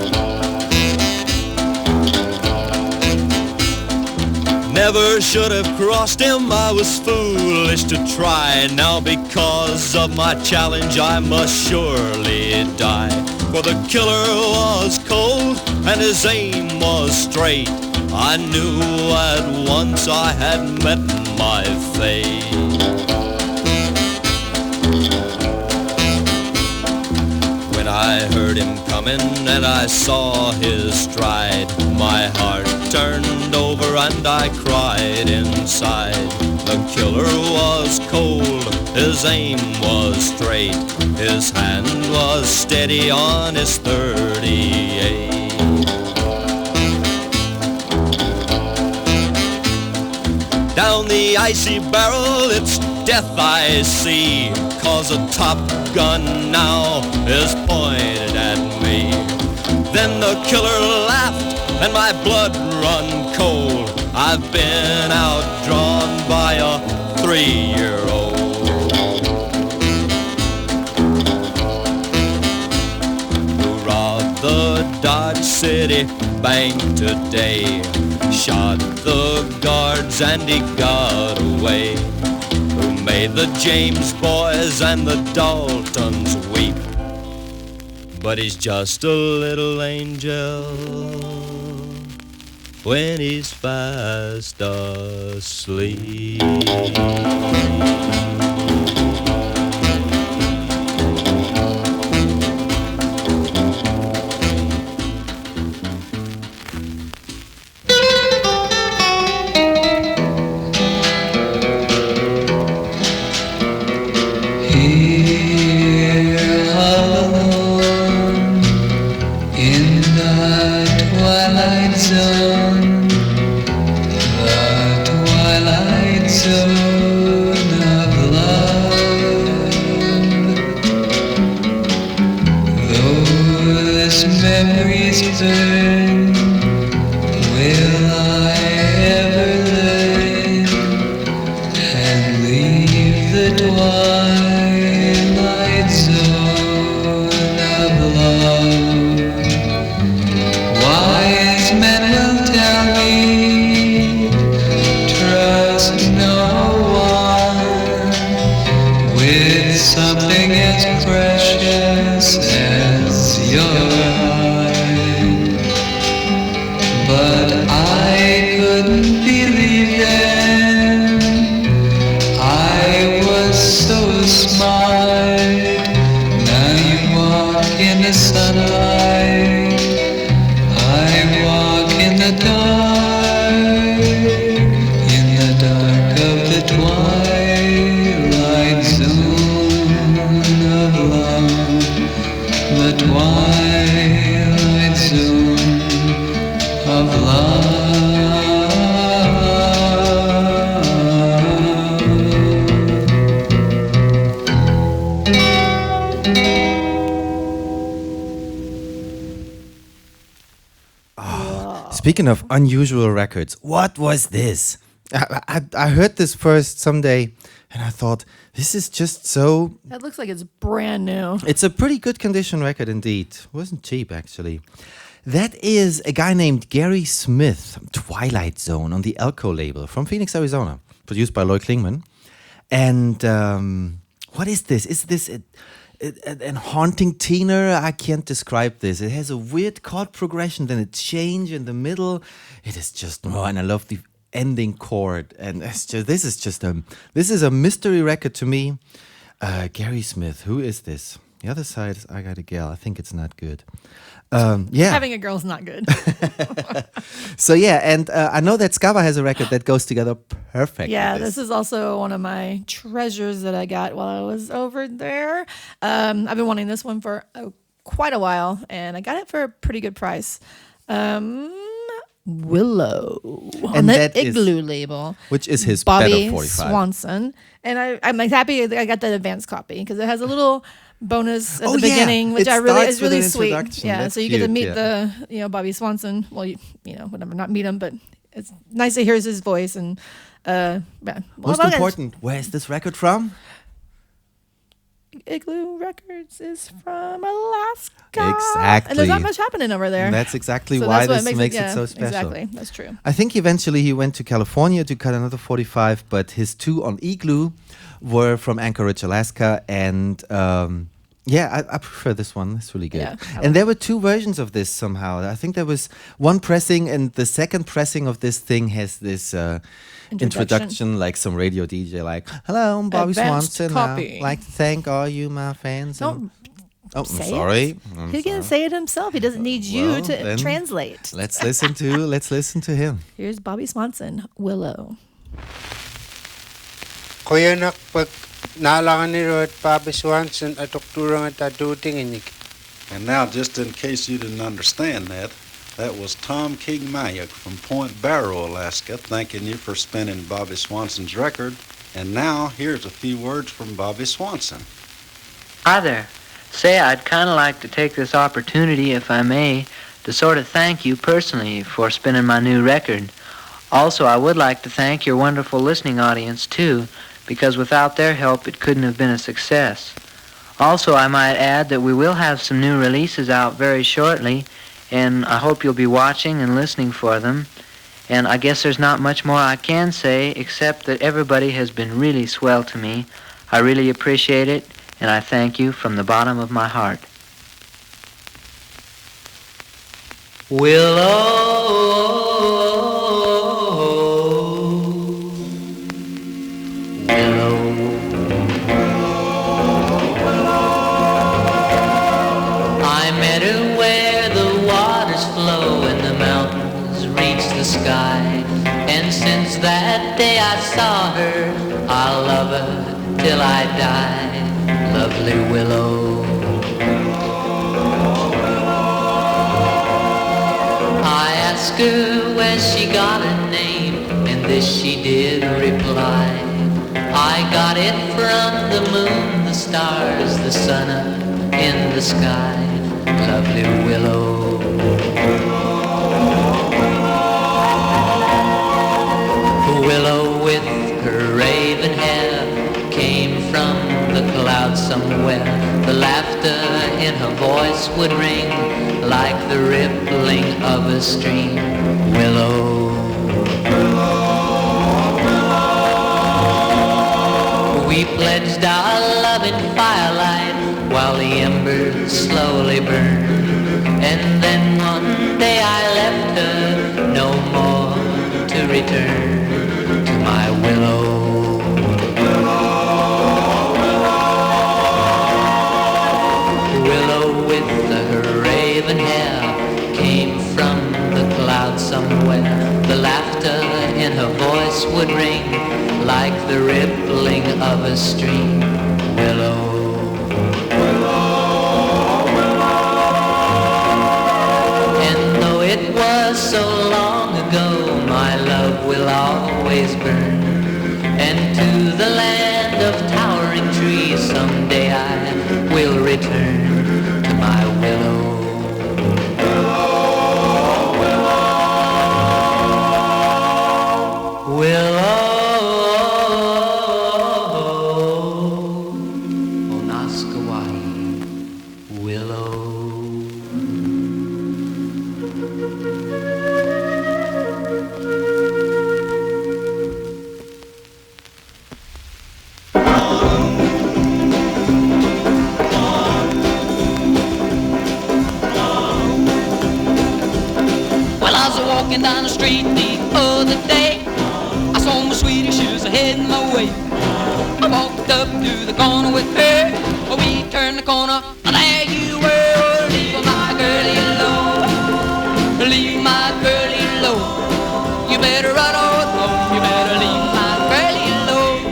Never should have crossed him, I was foolish to try. Now because of my challenge I must surely die. For the killer was cold and his aim was straight. I knew at once I had met my fate. When I heard him coming and I saw his stride, my heart turned over and I cried inside. The killer was cold, his aim was straight, his hand was steady on his thirty-eight. Down the icy barrel, it's death I see, 'cause a Top Gun now is pointed at me. Then the killer laughed and my blood run cold. I've been outdrawn by a three-year-old. Who robbed the Dodge City Bank today, shot the guards and he got away. Who made the James boys and the Daltons weep, but he's just a little angel when he's fast asleep. In the twilight zone, the twilight zone of love, those memories burn. Will I ever learn and leave the twilight zone of love? Wise men will tell me, trust no one with something as precious as your joyride. But I couldn't believe then I was so smart. Now you walk in the sunlight, I walk in the dark, in the dark of the twilight zone of love, the twilight zone of love. Speaking of unusual records, what was this? I, I, I heard this first someday and I thought, this is just so. That looks like it's brand new. It's a pretty good condition record indeed. Wasn't cheap actually. That is a guy named Gary Smith, Twilight Zone on the Elko label from Phoenix, Arizona, produced by Lloyd Klingman. And um, what is this? Is this a, a, a haunting tenor? I can't describe this. It has a weird chord progression, then a change in the middle. It is just, oh, and I love the ending chord. And it's just, this is just a, this is a mystery record to me. Uh, Gary Smith, who is this? The other side is I Got a Gal. I think it's not good. Um, yeah. Having a girl's not good. So yeah, and uh, I know that Skava has a record that goes together perfect. Yeah, with this. this is also one of my treasures that I got while I was over there. Um, I've been wanting this one for uh, quite a while, and I got it for a pretty good price. Um, Willow on And the that is- Igloo label, which is his Bobby better forty-five. Swanson, and I, I'm like happy that I got that advanced copy because it has a little bonus at Oh, the yeah. beginning, which It I really starts is with really an sweet. introduction. Yeah, That's so you get to cute, meet yeah. the you know Bobby Swanson. Well, you you know whatever, not meet him, but it's nice to hear his voice and. Uh, yeah. Well, Most well, important, where is this record from? Igloo Records is from Alaska. Exactly. And there's not much happening over there. And that's exactly So why that's what this makes makes, it- it, yeah, so special. exactly. That's true. I think eventually he went to California to cut another forty-five, but his two on Igloo were from Anchorage, Alaska, and um, yeah, I, I prefer this one. It's really good. Yeah, I and there were two versions of this somehow. I think there was one pressing, and the second pressing of this thing has this uh, Introduction. introduction, like some radio D J, like, "Hello, I'm Bobby Advanced Swanson. copy. I'd like to thank all you, my fans." and- Don't oh, I'm say sorry. it. I'm He can sorry. say it himself. He doesn't need you Well, to then translate. Let's listen to let's listen to him. Here's Bobby Swanson, Willow. Kuya nak pag naalangan ni Rod Bobby Swanson at tukturang at aduting inig. And now, just in case you didn't understand that, that was Tom King Mayuk from Point Barrow, Alaska, thanking you for spinning Bobby Swanson's record. And now, here's a few words from Bobby Swanson. Hi there. Say, I'd kind of like to take this opportunity, if I may, to sort of thank you personally for spinning my new record. Also, I would like to thank your wonderful listening audience, too, because without their help, it couldn't have been a success. Also, I might add that we will have some new releases out very shortly, and I hope you'll be watching and listening for them. And I guess there's not much more I can say, except that everybody has been really swell to me. I really appreciate it, and I thank you from the bottom of my heart. I met her where the waters flow and the mountains reach the sky. And since that day I saw her, I'll love her till I die. Lovely Willow. I asked her where she got her name, and this she did reply. I got it from the moon, the stars, the sun up in the sky. Lovely Willow. Willow with her raven hair came from the clouds somewhere. The laughter in her voice would ring like the rippling of a stream. Willow. We pledged our love in firelight while the embers slowly burned. would ring like the rippling of a stream. Willow, and though it was so long ago, my love will always burn. And to the land of towering trees, someday I will return to my willow. Willow, Onaskawai, willow. Well, I was walking down the street the other day. I saw my sweetie, she was heading my way. I walked up to the corner with her. Oh, we turned the corner, and there you were. Leave my girlie alone. Leave my girlie alone. You better run on home. You better leave my girlie alone.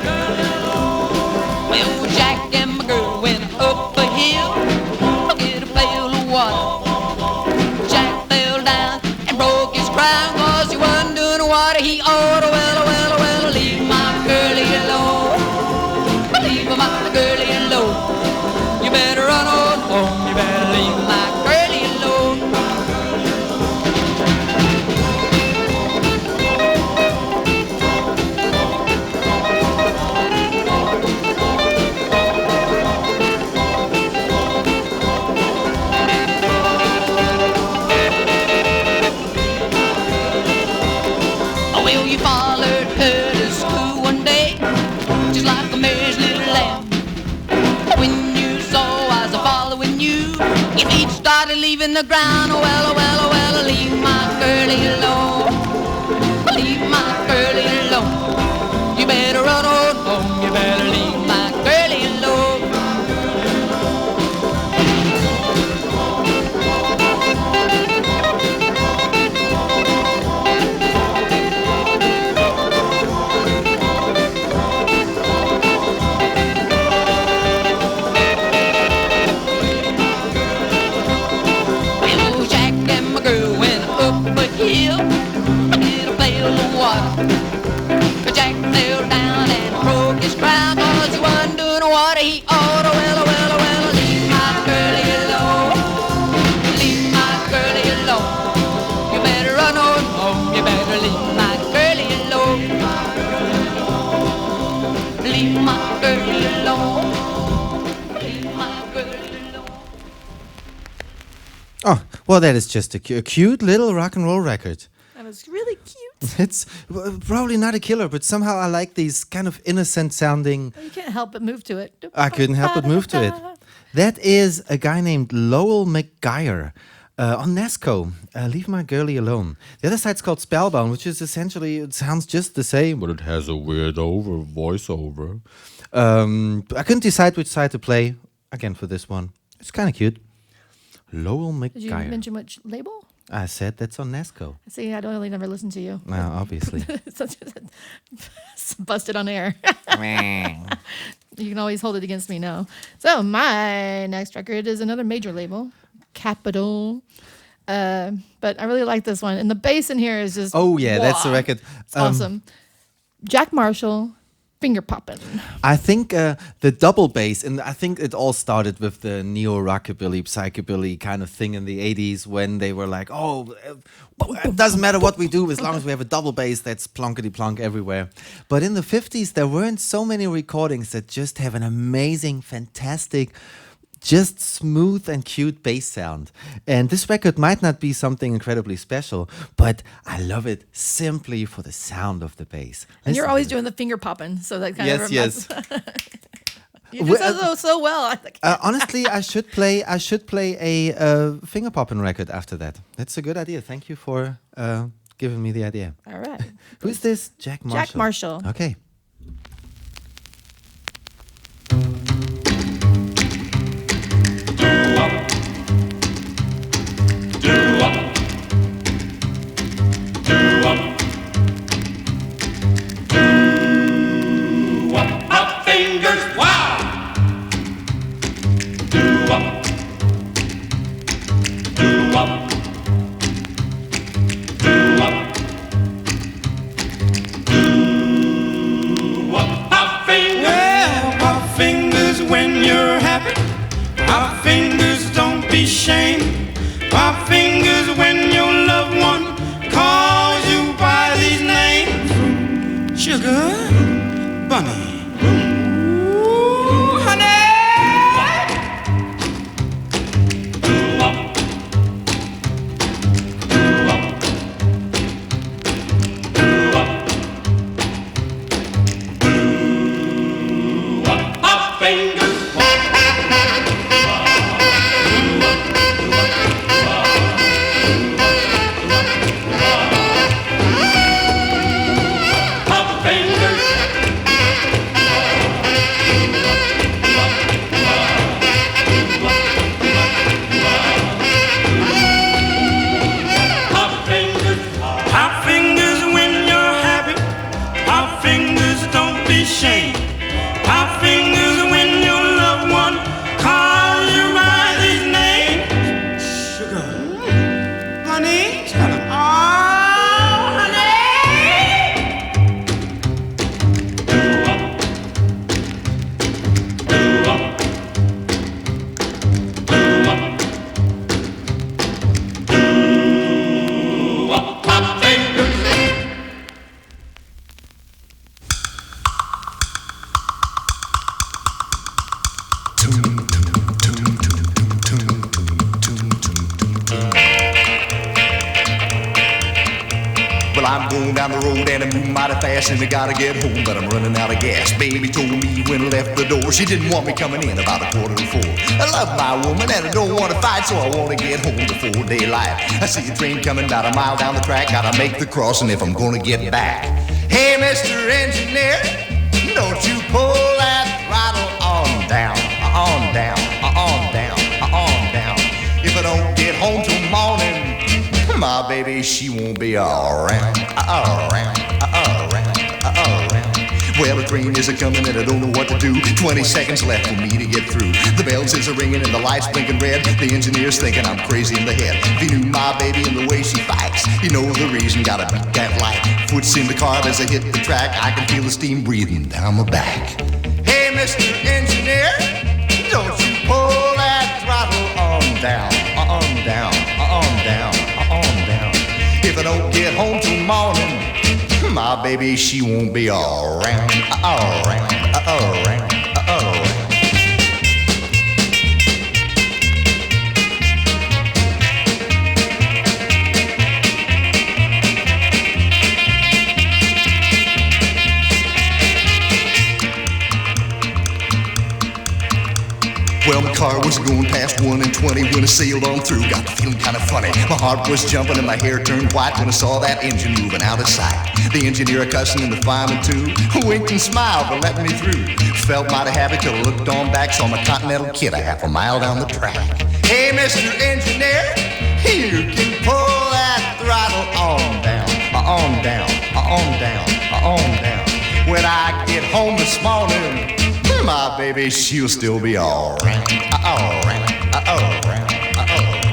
Well, Jack and my girl went up a hill to get a pail of water. Jack fell down and broke his crown, 'cause he wasn't doing the water he ought to. Well, well, well, leave my girlie alone. Leave my girlie alone. You better run on home. You better leave my girlie alone. Oh, well, you followed her to school one day, just like a mare's little lamb. When you saw I was following you, your feet started leaving the ground. Oh, well, oh, well, oh, well, leave my girlie alone. Leave my girlie alone. You better run on home. You better leave my girlie alone. Well, Jack and my girl went up a hill to get a pail of water. But Jack fell down and broke his crown, 'cause he wasn't doing the water he ought to. Well, oh, well, oh, well, leave my girlie alone. Leave my girlie alone. You better run on home. You better leave my girlie alone. Leave my girlie alone. Leave my girlie alone. Oh, well, that is just a, cu- a cute little rock and roll record. That was really cute. It's uh, probably not a killer, but somehow I like these kind of innocent sounding. You can't help but move to it. I couldn't help but move to it. That is a guy named Lowell McGuire uh, on Nesco. Uh, Leave My Girlie Alone. The other side's called Spellbound, which is essentially, it sounds just the same, but it has a weird over voiceover. Um, I couldn't decide which side to play again for this one. It's kind of cute. Lowell Did you McGuire. mention which label? I said that's on Nesco. See, I don't really never listen to you. No, obviously. It's busted on air. You can always hold it against me now. So my next record is another major label, Capitol. Uh, but I really like this one, and the bass in here is just Oh, yeah, that's the wow. record. It's Um, awesome. Jack Marshall, Finger Poppin'. I think uh, the double bass, and I think it all started with the neo rockabilly, psychobilly kind of thing in the eighties when they were like, oh, uh, it doesn't matter what we do as long as we have a double bass that's plonkety plonk everywhere. But in the fifties, there weren't so many recordings that just have an amazing, fantastic, just smooth and cute bass sound. And this record might not be something incredibly special, but I love it simply for the sound of the bass. And you're Listen always to doing the finger popping, so that kind Yes, of yes. You do so, so, so well. I think. Uh, honestly, I should play. I should play a uh, finger popping record after that. That's a good idea. Thank you for uh, giving me the idea. All right. Who's this? Jack Marshall. Jack Marshall. Okay. Pop fingers, well, pop fingers when you're happy. Pop fingers, don't be ashamed. Pop fingers when your loved one calls you by these names. Sugar, bunny, ooh, honey. Pop fingers. Pop fingers. Pop fingers. Pop fingers when you're happy. Pop fingers, don't be ashamed. Pop fingers when your loved one calls you by these names. Sugar, honey, tell him. Oh, honey. Pop fingers. Well, I'm going down the road and I'm moving mighty fast and I gotta get home, but I'm running out of gas. Baby told me when I left the door she didn't want me coming in about a quarter to four. I love my woman and I don't want to fight, so I want to get home before daylight. I see a train coming about a mile down the track, gotta make the crossing if I'm gonna get back. Hey, Mister Engineer, don't you pull that throttle on down, on down, on down, on down. If I don't get home till morning, my baby, she won't be around, around, around, around. Well, the train is a-coming and I don't know what to do. Twenty seconds left for me to get through. The bells is a-ringing and the lights blinking red. The engineer's thinking I'm crazy in the head. If he knew my baby and the way she fights, he knows the reason, gotta beat that light. Foot's in the car as I hit the track. I can feel the steam breathing down my back. Hey, Mister Engineer, don't you pull that throttle on down, on down, on down, on down. If I don't get home till morning, my baby, she won't be around, around, around, around. Well, my car was going past one and twenty when I sailed on through. Got to feeling kind of funny. My heart was jumping and my hair turned white when I saw that engine moving out of sight. The engineer a cussing and the fireman too, winked and smiled for letting me through. Felt mighty happy till I looked on back, saw my Continental kid a half a mile down the track. Hey, Mister Engineer, you can pull that throttle on down, on down, on down, on down. When I get home this morning, my baby, she'll still be all around, all around, all around, all around.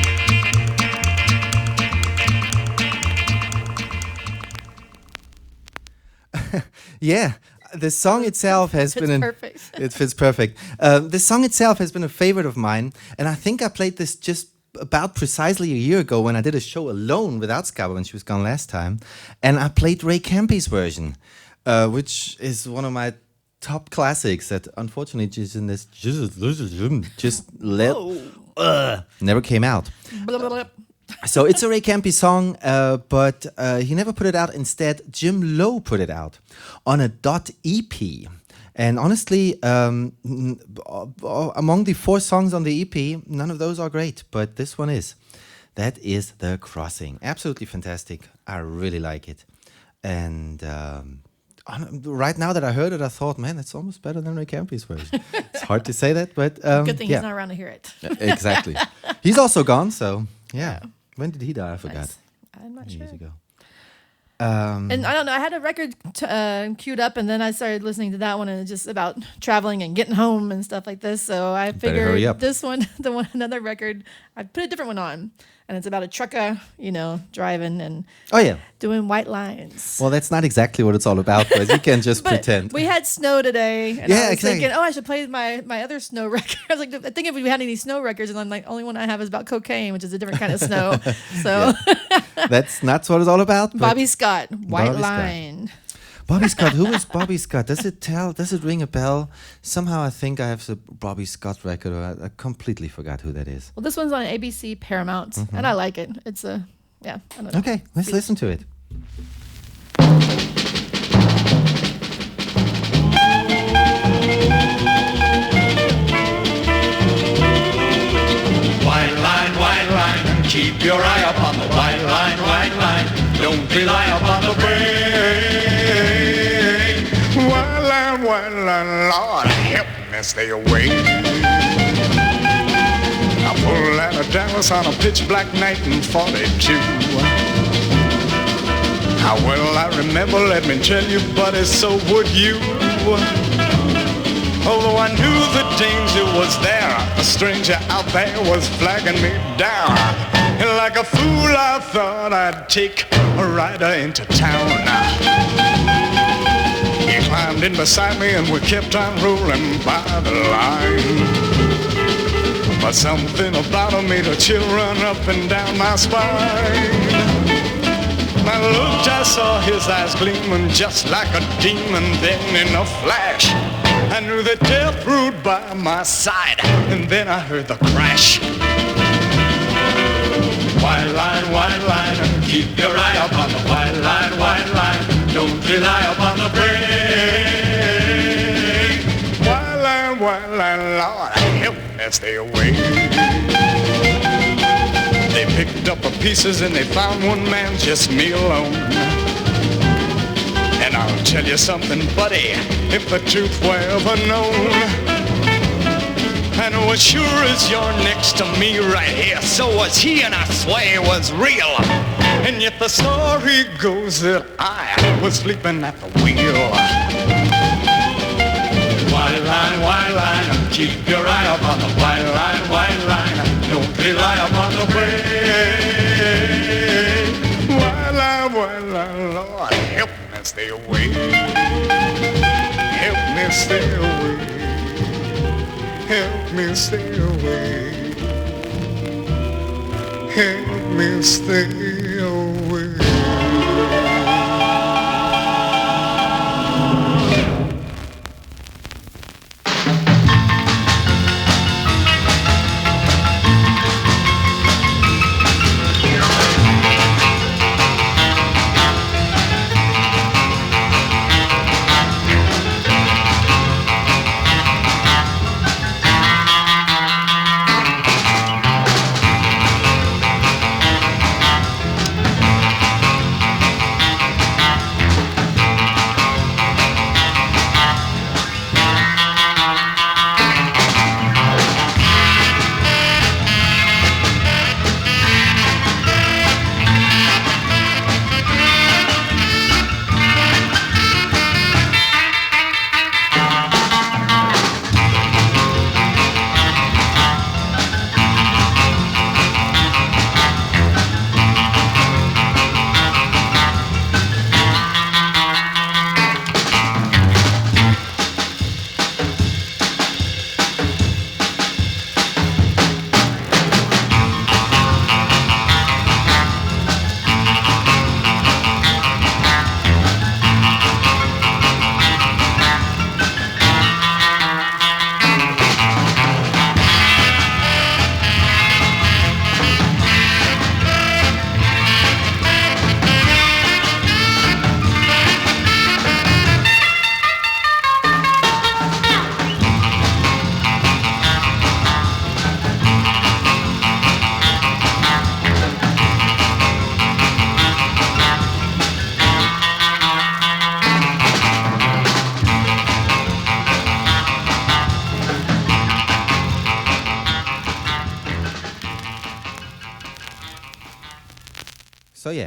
Yeah, the song itself has Fits been an, perfect. It fits perfect. Uh, the song itself has been a favorite of mine, and I think I played this just about precisely a year ago when I did a show alone without Scaba when she was gone last time, and I played Ray Campy's version, uh, which is one of my top classics that unfortunately just in this just just let uh, never came out. Blah, blah, blah. So it's a Ray Campy song, uh, but uh, he never put it out. Instead, Jim Lowe put it out on a dot E P. And honestly, um, n- uh, among the four songs on the E P, none of those are great, but this one is. That is The Crossing. Absolutely fantastic. I really like it. And um, on- right now that I heard it, I thought, man, it's almost better than Ray Campy's version. It's hard to say that, but um, Good thing yeah. he's not around to hear it. Exactly. He's also gone, so yeah. When did he die? I forgot. Nice. I'm not Years sure. ago. Um, And I don't know. I had a record t- uh, queued up, and then I started listening to that one, and it's just about traveling and getting home and stuff like this. So I Better hurry figured up. this one, the one, another record I put a different one on, and it's about a trucker, you know, driving and Oh, yeah. doing white lines. Well, that's not exactly what it's all about, but you can just But pretend. we had snow today, and Yeah, I was exactly. thinking, oh, I should play my, my other snow record. I was like, I think if we had any snow records, and I'm like, only one I have is about cocaine, which is a different kind of snow. So That's not what it's all about. but- Bobby Scott, White Bobby Scott. Line. Bobby Scott. Who is Bobby Scott? Does it tell? Does it ring a bell? Somehow I think I have the Bobby Scott record, or I, I completely forgot who that is. Well, this one's on A B C Paramount, Mhm. and I like it. It's a, yeah, I don't know. Okay, let's listen to it. White line, white line, keep your eye upon the white line, white line. Don't rely upon the brain. White line, white line, Lord help me stay away. I pulled out of Dallas on a pitch black night in forty-two. How well I remember, let me tell you, buddy, so would you. Although I knew the danger was there, a stranger out there was flagging me down. And like a fool I thought I'd take a rider into town. He climbed in beside me and we kept on rolling by the line. But something about him made a chill run up and down my spine. I looked, I saw his eyes gleaming just like a demon. Then in a flash, I knew that death rode by my side. And then I heard the crash. White line, white line, keep your eye upon the white line, white line. Don't rely upon the brain. White line, white line, Lord, help me stay away. They picked up the pieces and they found one man, just me alone. And I'll tell you something, buddy, if the truth were ever known. And as sure as you're next to me right here, so was he, and I swear it was real. And yet the story goes that I was sleeping at the wheel. White line, white line, keep your eye upon the white line, white line. Don't rely upon the brain. White line, white line, Lord, help me stay away. Help me stay away. Help me stay away. Help me stay away. So yeah,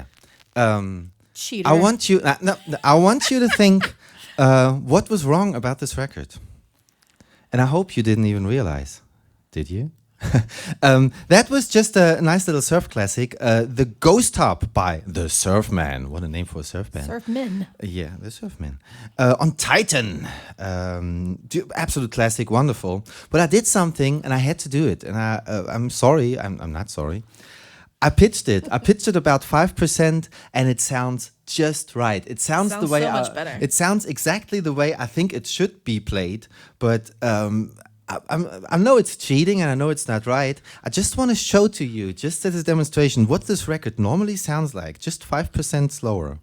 um, Cheater. I want you. Uh, no, no, I want you to think uh, what was wrong about this record, and I hope you didn't even realize. Did you? um, that was just a nice little surf classic. Uh, the Ghost Top by The Surfman. What a name for a surf band. Surfmen. Yeah, The Surfmen. Uh, on Titan. Um, do- absolute classic, wonderful. But I did something and I had to do it. And I, uh, I'm sorry, I'm, I'm not sorry. I pitched it. I pitched it about five percent and it sounds just right. It sounds, Sounds the way so I, much better. It sounds exactly the way I think it should be played. But um, I, I'm, I know it's cheating and I know it's not right. I just want to show to you, just as a demonstration, what this record normally sounds like. Just five percent slower.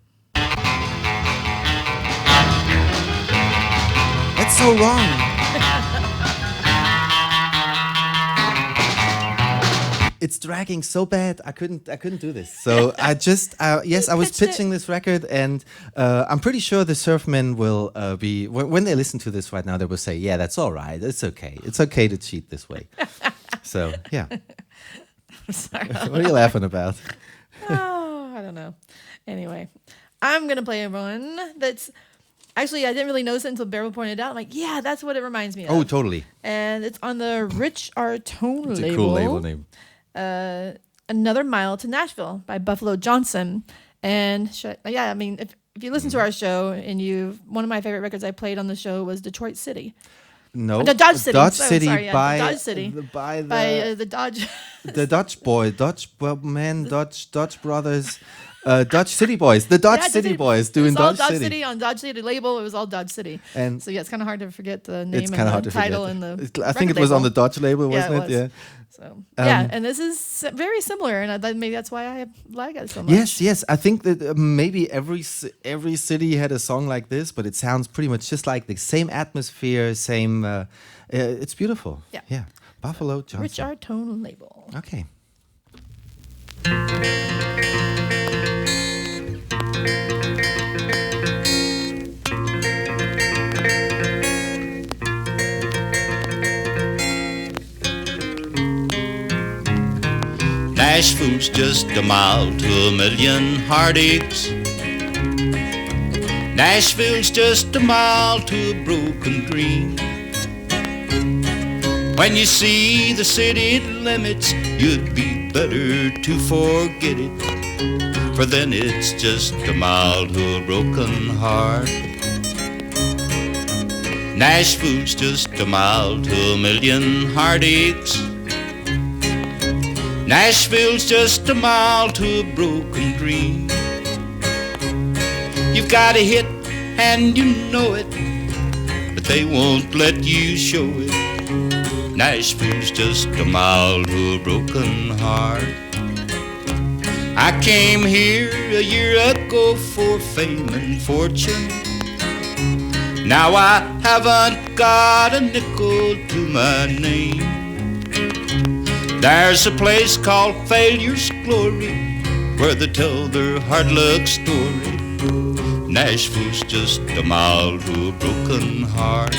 That's so wrong. It's dragging so bad. I couldn't. I couldn't do this. So I just. Uh, yes, I was pitching this record, and uh, I'm pretty sure the Surfmen will uh, be when, when they listen to this right now. They will say, "Yeah, that's all right. It's okay. It's okay to cheat this way." So yeah. I'm sorry. What are you laughing about? Oh, I don't know. Anyway, I'm gonna play a one that's actually I didn't really notice it until Beryl pointed it out. I'm like, yeah, that's what it reminds me of. Oh, totally. And it's on the Rich Artone It's label. a cool label name. Uh, Another Mile to Nashville by Buffalo Johnson. And should, yeah, I mean, if, if you listen to our show and you, one of my favorite records I played on the show was Detroit City. No, Uh, the Dodge City. Dodge So- City sorry, yeah, by Dodge City. the- by the by uh, the Dodge. the Dodge boy, Dodge well, man, Dodge Dodge brothers, uh, Dodge City boys, the Dodge Yeah, City Dodge- boys it doing was all Dodge, Dodge City. City on Dodge City label. It was all Dodge City. And so yeah, it's kind of hard to forget the name It's and kind the of hard to title forget. and the. It- I think it record was on label. the Dodge label, Yeah, wasn't it? was. Yeah. So Um, yeah, and this is s- very similar, and I, thought maybe that's why I like it so much. Yes, yes. I think that uh, maybe every ci- every city had a song like this, but it sounds pretty much just like the same atmosphere, same. Uh, uh, it's beautiful. Yeah. yeah. Buffalo Johnson. Rich Artone label. Okay. Nashville's just a mile to a million heartaches. Nashville's just a mile to a broken dream. When you see the city limits, you'd be better to forget it, for then it's just a mile to a broken heart. Nashville's just a mile to a million heartaches. Nashville's just a mile to a broken dream. You've got a hit and you know it, but they won't let you show it. Nashville's just a mile to a broken heart. I came here a year ago for fame and fortune. Now I haven't got a nickel to my name. There's a place called Failure's Glory, where they tell their hard luck story. Nashville's just a mile to a broken heart.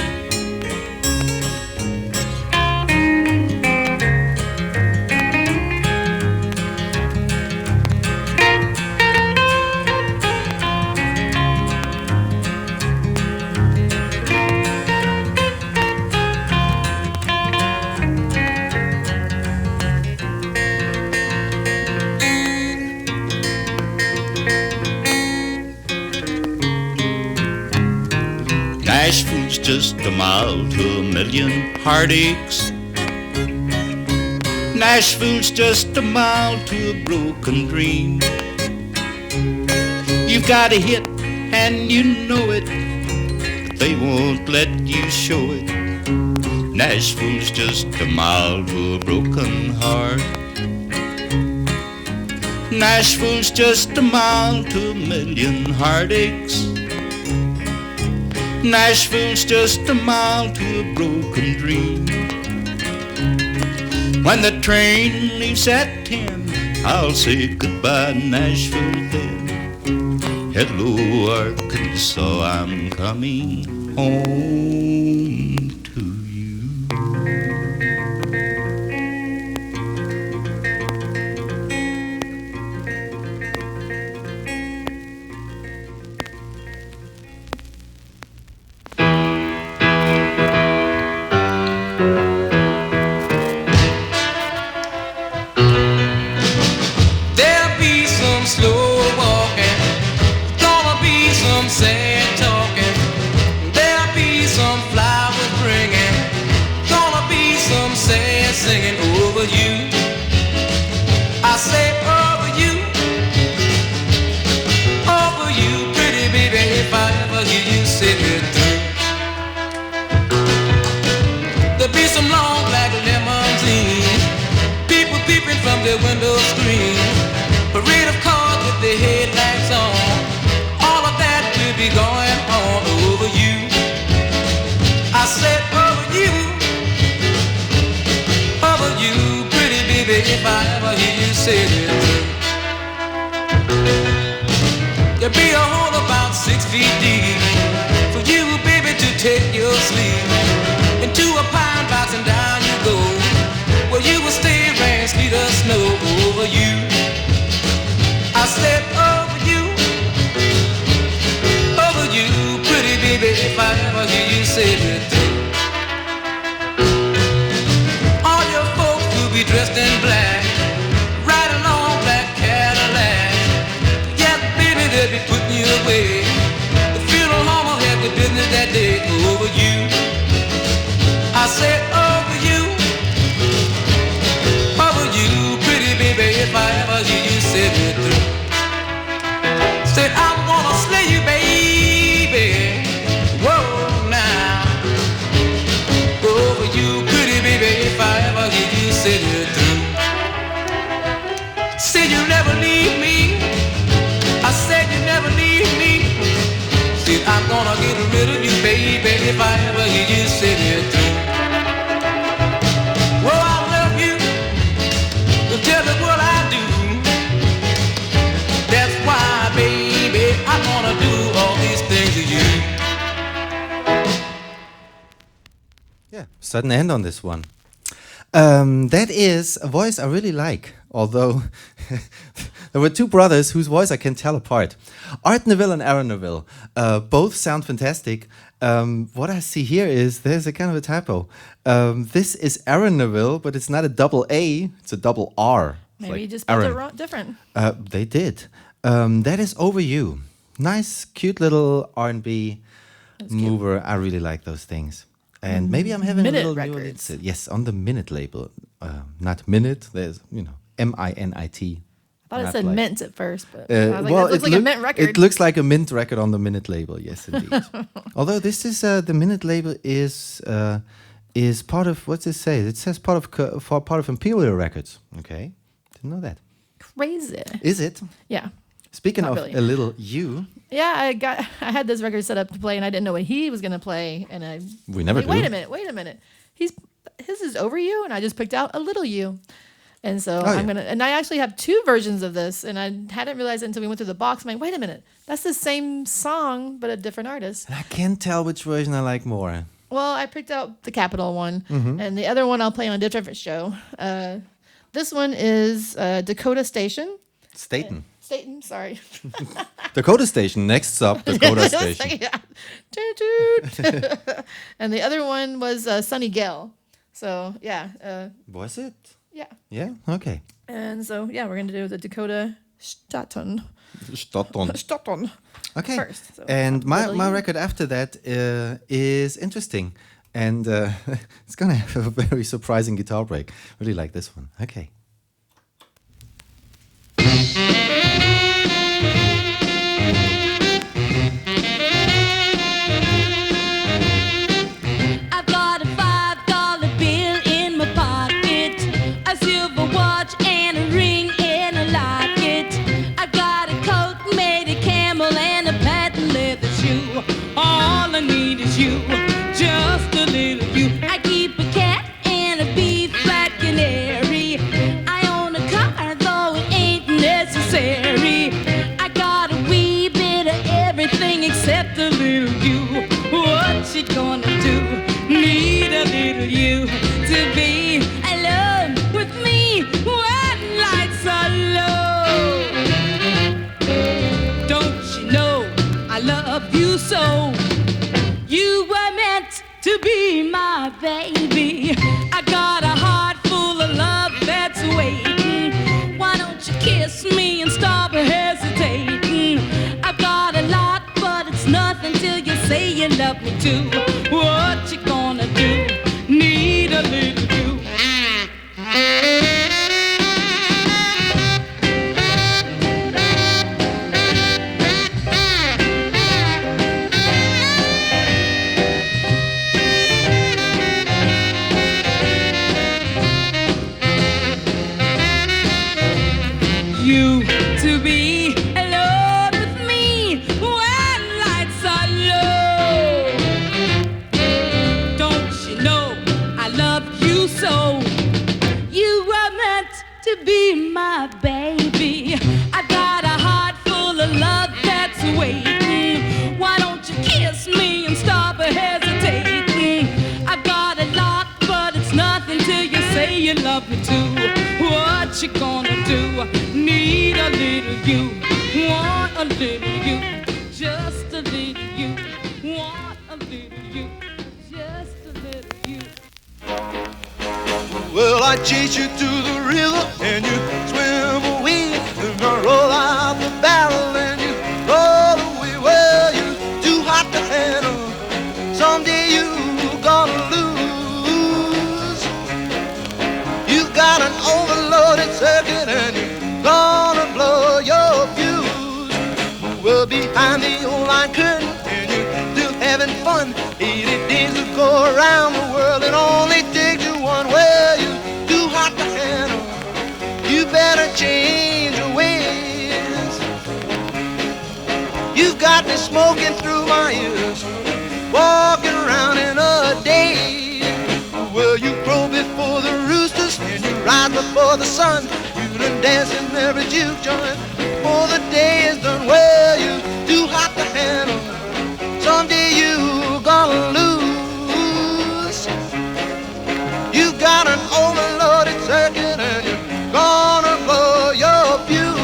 Nashville's just a mile to a million heartaches. Nashville's just a mile to a broken dream. You've got a hit and you know it, but they won't let you show it. Nashville's just a mile to a broken heart. Nashville's just a mile to a million heartaches. Nashville's just a mile to a broken dream. When the train leaves at ten, I'll say goodbye Nashville then. Hello Arkansas, I'm coming home to you. ring, parade of cars with the headlights on. All of that will be going on over you. I said over you, over you, pretty baby, if I ever hear you say it. There'll be a hole about six feet deep for you, baby, to take your sleep into a pine box and down you go, where you will stay, rain, sleet or snow over you. I said over you, over you, pretty baby, if I ever hear you say it. All your folks will be dressed in black, riding on black Cadillac. Yeah, baby, they'll be putting you away. The funeral home will have the business that day over you. I said over you, over you, pretty baby, if I ever hear you say it through. Said I'm gonna slay you, baby. Whoa, now. Over you, pretty baby, if I ever hear you say it through. Said you never leave me. I said you never leave me. Said I'm gonna get rid of you, baby, if I ever hear you say it through. Well, I love you. Don't tell me what I do. That's why, baby, I'm gonna do all these things to you. Yeah, sudden end on this one. Um, that is a voice I really like, although there were two brothers whose voice I can tell apart. Art Neville and Aaron Neville. Uh, both sound fantastic. Um, what I see here is there's a kind of a typo. Um, this is Aaron Neville, but it's not a double A, it's a double R. It's Maybe like you just spelled it Aaron. wrong, different. Uh, they did. Um, that is Over You. Nice, cute little R and B mover. I really like those things. And maybe I'm having Minute a little new Records. edit. Yes, on the Minute label. Uh, not Minute, there's, you know, M I N I T. I thought it Not said like- mint at first, but Uh, I was like, well, that looks it like a look- mint record. It looks like a mint record on the Minute label, yes, indeed. Although this is, uh, the Minute label is uh, is part of, what's it say? It says part of co- for part of Imperial Records. Okay, didn't know that. Crazy. Is it? Yeah. Speaking Not of really. a little you, Yeah, I got. I had this record set up to play, and I didn't know what he was gonna play, and I. We never wait, Wait do. a minute! Wait a minute! He's his is Over You, and I just picked out a little you, and so Oh, I'm yeah. gonna. And I actually have two versions of this, and I hadn't realized it until we went through the box. I'm like, wait a minute, that's the same song, but a different artist. I can't tell which version I like more. Well, I picked out the Capitol one, Mhm. and the other one I'll play on a different show. Uh, this one is uh, Dakota Station. Staten. Staten, sorry. Dakota Station. Next stop, Dakota Station. Yeah. Toot, toot. And the other one was uh, Sunny Gale. So yeah, uh, Was it? yeah. Yeah. Okay. And so yeah, we're gonna do the Dakota Staton. Staton. Staton. Okay. First. So And my, little my you. record after that uh, is interesting. And uh, it's going to have a very surprising guitar break. Really like this one. Okay. I've got a five dollar bill in my pocket, a silver watch and a ring and a locket. I got a coat made of camel and a patent leather shoe. All I need is you, just a little you. I keep a cat and a beef fat canary. I own a car though it ain't necessary. I got a wee bit of everything except a little you. What you gonna do? Need a little you to be alone with me when lights are low. Don't you know I love you so? You were meant to be my baby. I got a heart full of love that's waiting. Why don't you kiss me and stop hesitating? I've got a lot, but it's nothing till you say you love me too. What you gonna do? Need a little you. you to be alone with me when lights are low. Don't you know I love you so? You were meant to be my baby. I got a heart full of love that's waiting. Why don't you kiss me and stop hesitating? I got it locked, but it's nothing till you say you love me too. What you gonna do? Need a little you, want a little you, just a little you, want a little you, just a little you. Well, I chase you to the river and you swim away. And I roll out the barrel and you roll away. Well, you're too hot to handle. Someday you gonna lose. You've got an overloaded circuit and you're gonna blow your fuse. Well, behind the old line curtain and you're still having fun. eighty days to go around the world and only takes you one. Well, you're too hot to handle. You better change your ways. You've got me smoking through my ears, walking around in a daze. Well, you crow before the roosters and you rise before the sun. You done dance in every juke joint before the day is done. Well, you're too hot to handle. Someday you gonna lose. You got an overloaded circuit and you're gonna blow your fuse.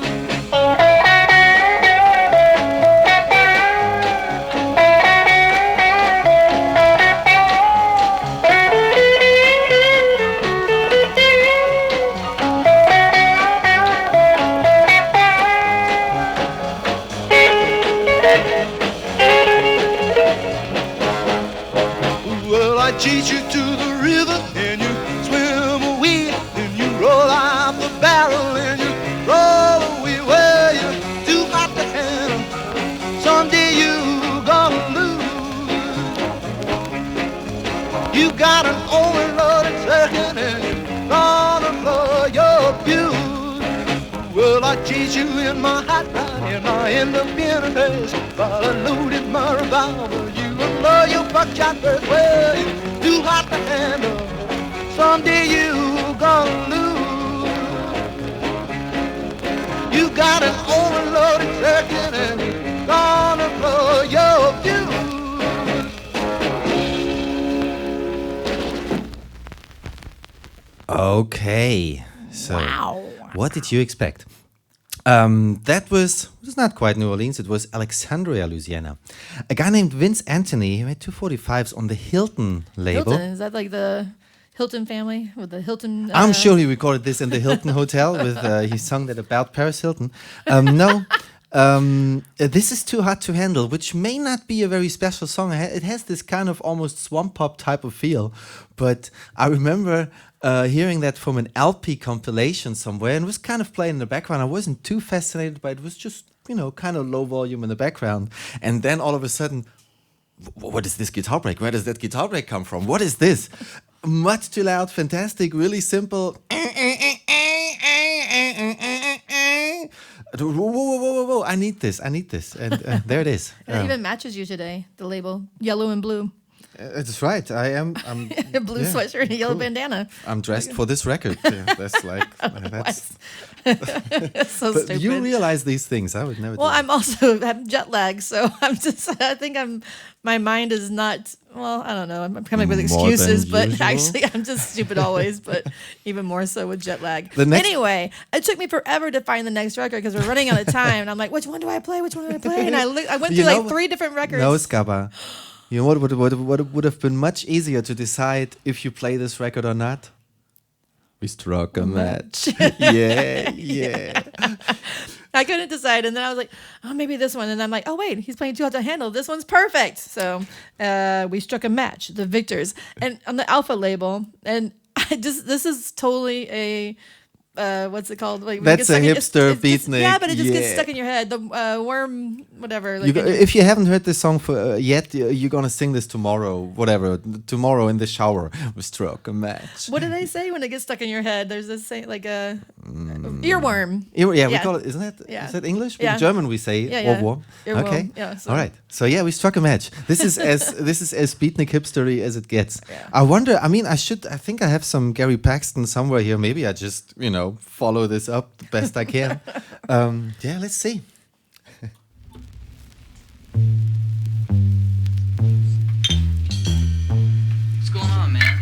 Well, I chase you to the river and you swim away. Then you roll out the barrel and you roll away. Well, you're too hot to handle. Someday you gonna lose. You got an overloaded circuit and you're gonna blow your fuse. Well, I chase you in my hot rod and I end up in a mess. But I loaded my revolver. You blow your buckshot first. Well, you're too hot to handle. Someday you gonna lose. You got an overloaded circuit and you're gonna blow your fuse. Okay, so Wow. what did you expect? Um, that was it was not quite New Orleans. It was Alexandria, Louisiana. A guy named Vince Anthony who had two forty-fives on the Hilton label. Hilton, is that like the Hilton family with the Hilton? I'm uh, sure he recorded this in the Hilton Hotel with uh, he sung that about Paris Hilton. Um, no, um, uh, this is Too Hot to Handle, which may not be a very special song. It ha- It has this kind of almost swamp pop type of feel, but I remember uh, hearing that from an L P compilation somewhere and it was kind of playing in the background. I wasn't too fascinated by it. It was just, you know, kind of low volume in the background. And then all of a sudden, "Wh- what is this guitar break? Where does that guitar break come from? What is this? Much too loud, fantastic, really simple. Whoa, whoa, whoa, whoa, whoa, I need this, I need this. And uh, there it is. It Um, even matches you today. The label, yellow and blue, uh, that's right. I am. I'm, a blue yeah, sweatshirt and a yellow cool. bandana. I'm dressed for this record. Yeah, that's like uh, that's. So But stupid. you realize these things. I would never. Well, do I'm also have jet lag, so I'm just. I think I'm. My mind is not. Well, I don't know. I'm coming up with More than excuses, but usual? actually, I'm just stupid always. But even more so with jet lag. The next- Anyway, it took me forever to find the next record because we're running out of time, and I'm like, which one do I play? Which one do I play? And I look, I went You through know like three different records. No, Scabba. You know what would, would, would, would have been much easier to decide if you play this record or not? We struck a match. yeah, yeah. I couldn't decide, and then I was like, "Oh, maybe this one." And I'm like, "Oh, wait, he's playing Too Hot to Handle. This one's perfect." So uh, we struck a match, the victors, and on the Alpha label. And I just this is totally a uh, what's it called? Like, when it That's gets a stuck in- it's- hipster it's just- beatnik, Yeah, but it just gets yeah. stuck in your head. The uh, worm, whatever. Like You go, in your- if you haven't heard this song for, uh, yet, you- you're gonna sing this tomorrow, whatever. Tomorrow in the shower, we struck a match. what do they say when it gets stuck in your head? There's this saying like a earworm. Ear- yeah, we call it. Isn't that? Yeah. Is that English? Yeah. In German, we say Yeah, yeah. Ohrwurm. Earworm, Okay. yeah, so- All right. So yeah, we struck a match. This is as this is as beatnik hipstery as it gets. I wonder. I mean, I should. I think I have some Gary Paxton somewhere here. Maybe I just you know follow this up the best I can. um, yeah, let's see. What's going on, man?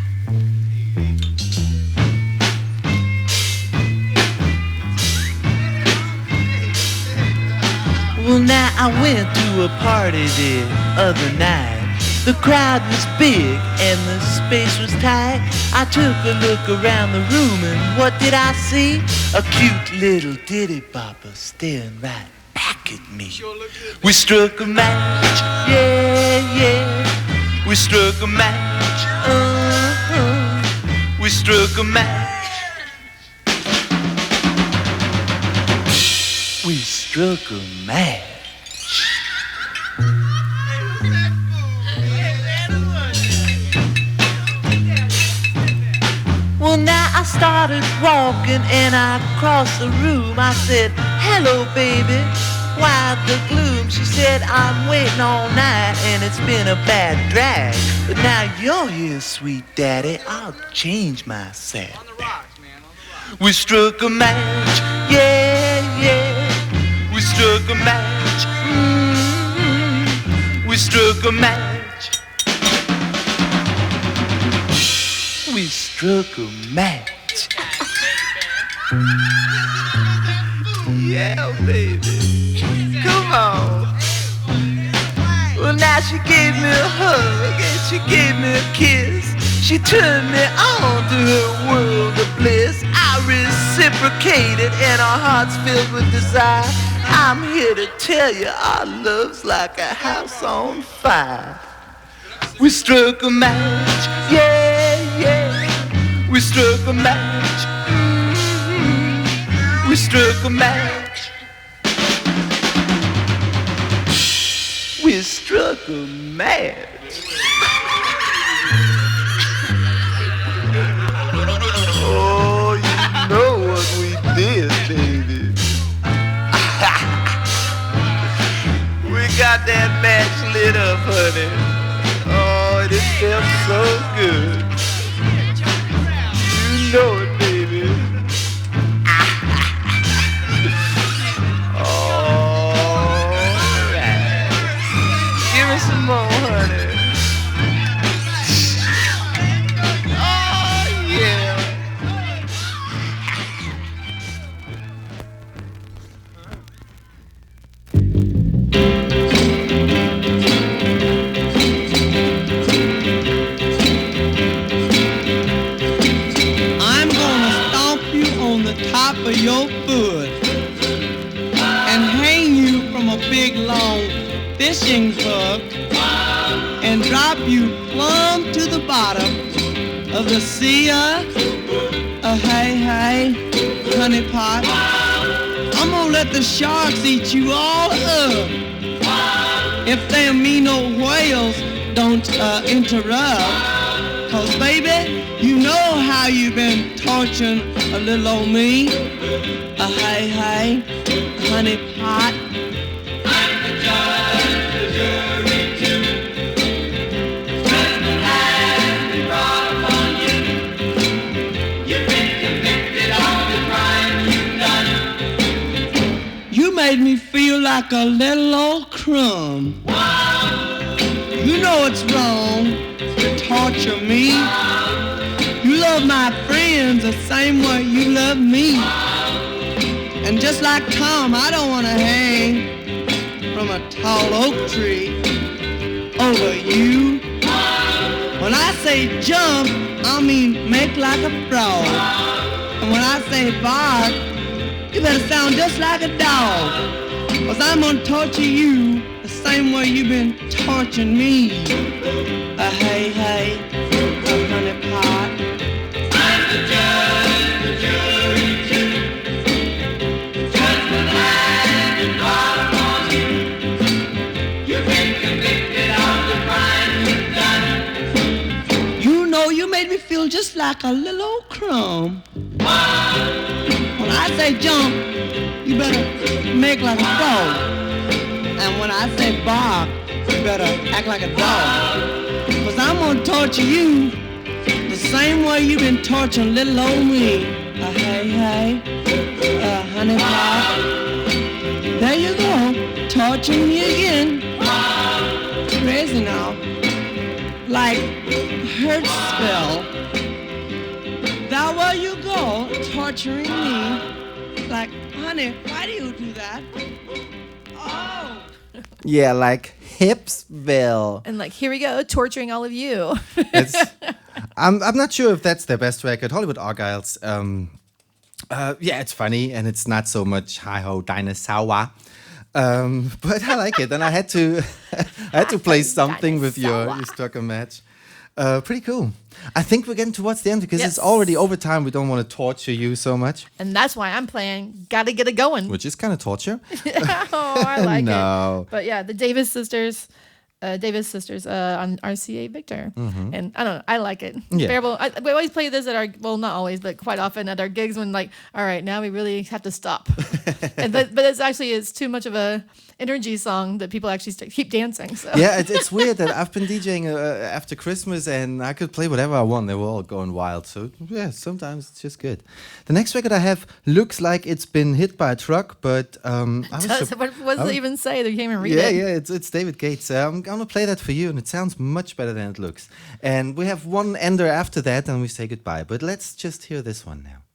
Well, now I went to a party the other night. The crowd was big and the space was tight. I took a look around the room and what did I see? A cute little ditty bopper staring right back at me. We struck a match, yeah, yeah. We struck a match, uh-huh. We struck a match. We struck a match. Well, now I started walking and I crossed the room. I said, hello, baby, why the gloom? She said, I'm waiting all night and it's been a bad drag. But now you're here, sweet daddy, I'll change my set. We struck a match, yeah, yeah. We struck a match, mm-hmm. We struck a match. We struck a match. Yeah, baby. Come on. Well, now she gave me a hug and she gave me a kiss. She turned me on to her world of bliss. I reciprocated and our hearts filled with desire. I'm here to tell you our love's like a house on fire. We struck a match, yeah, yeah. We struck a match, mm-hmm. We struck a match. We struck a match. Oh, you know what we did, baby. We got that match lit up, honey. Oh, it felt so good. You know it, baby. All right. Give me some more, honey. Oh, yeah. I'm gonna stomp you on the top of your foot and hang you from a big long fishing hook and drop you plumb to the bottom of the sea. Uh, uh, hey, hey, honey pot. I'm gonna let the sharks eat you all up. If them mean old whales don't uh, interrupt. Cause baby, you know how you've been torturing a little old me. Uh, hey, hey, honey pot. I'm the judge, the jury too. Judgment has been brought upon you. You've been convicted of the crime you've done. You made me feel like a little old crumb. You know it's wrong to torture me. You love my friends the same way you love me. And just like Tom, I don't want to hang from a tall oak tree over you. When I say jump, I mean make like a frog. And when I say bark, you better sound just like a dog. Cause I'm gonna torture you the same way you've been torturing me. Uh, hey, hey, uh, honey pot. I'm the judge, the jury, too. like a little old crumb. When I say jump, you better make like a dog. And when I say bark, you better act like a dog. Cause I'm gonna torture you the same way you've been torturing little old me. Uh, hey, hey, uh, honey pie. There you go, torturing me again. Crazy now. Like hurt spell. That way you go, torturing me. Like, honey, why do you do that? Oh. Yeah, like Hipsville. And like, here we go, torturing all of you. It's, I'm I'm not sure if that's their best record. Hollywood Argyles. Um, uh, yeah, it's funny and it's not so much hi ho dinosaur. Um, but I like it, and I had to I had to play something with your your Strucker match. Uh, pretty cool. I think we're getting towards the end because Yes. it's already overtime. We don't want to torture you so much, And that's why I'm playing Gotta Get It Going. which is kind of torture. Oh, I like No. it. But yeah, the Davis sisters, uh, Davis sisters uh, on R C A Victor. Mhm. And I don't know, I like it. Yeah. Bearable, I, we always play this at our, well, not always, but quite often at our gigs when like, all right, now we really have to stop. and but, but it's actually, it's too much of a energy song that people actually st- keep dancing. So. Yeah, it, it's weird that I've been DJing uh, after Christmas and I could play whatever I want. They were all going wild. So yeah, sometimes it's just good. The next record I have looks like it's been hit by a truck, but um, I was Does, sup- what, what does I it even say? They can't even read yeah, it. yeah, it's it's David Gates. Uh, I'm gonna play that for you, and it sounds much better than it looks. And we have one ender after that, and we say goodbye. But let's just hear this one now.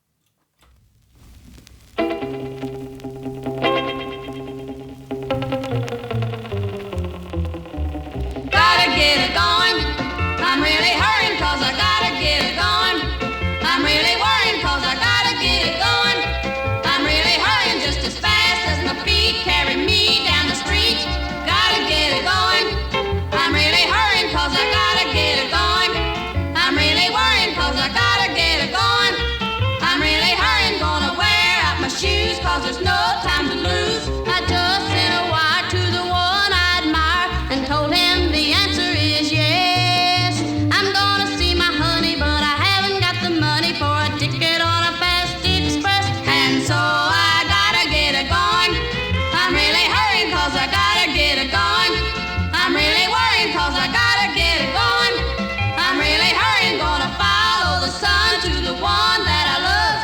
Gotta get it going. I'm really hurrying cause I gotta get it going. I'm really worrying cause I gotta get it going. I'm really hurrying just as fast as my feet carry me down the street. Gotta get it going. I'm really hurrying cause I gotta get it going. I'm really worrying cause I gotta get it going. I'm really hurrying, gonna wear out my shoes cause there's no time to lose. I just sent a wire to the one I admire and told him the answer is yes. I'm gonna see my honey, but I haven't got the money for a ticket on a fast express. And so I gotta get it going. I'm really hurrying cause I gotta get it going. I'm really worrying cause I gotta get it going. I'm really hurrying, gonna follow the sun to the one that I love.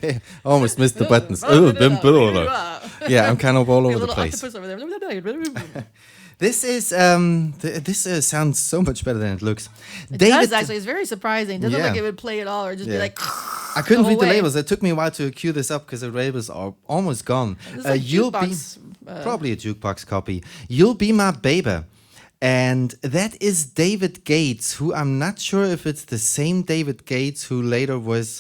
Almost missed the buttons. Oh, bim- yeah, I'm kind of all over the place. This is um, th- this uh, sounds so much better than it looks. It David, does actually. It's very surprising. It doesn't Yeah. look like it would play at all or just be Yeah. like. I couldn't go read the away. labels. It took me a while to cue this up because the labels are almost gone. This is Uh, like you'll be jukebox, uh, probably a jukebox copy. You'll be my baby, and that is David Gates, who I'm not sure if it's the same David Gates who later was.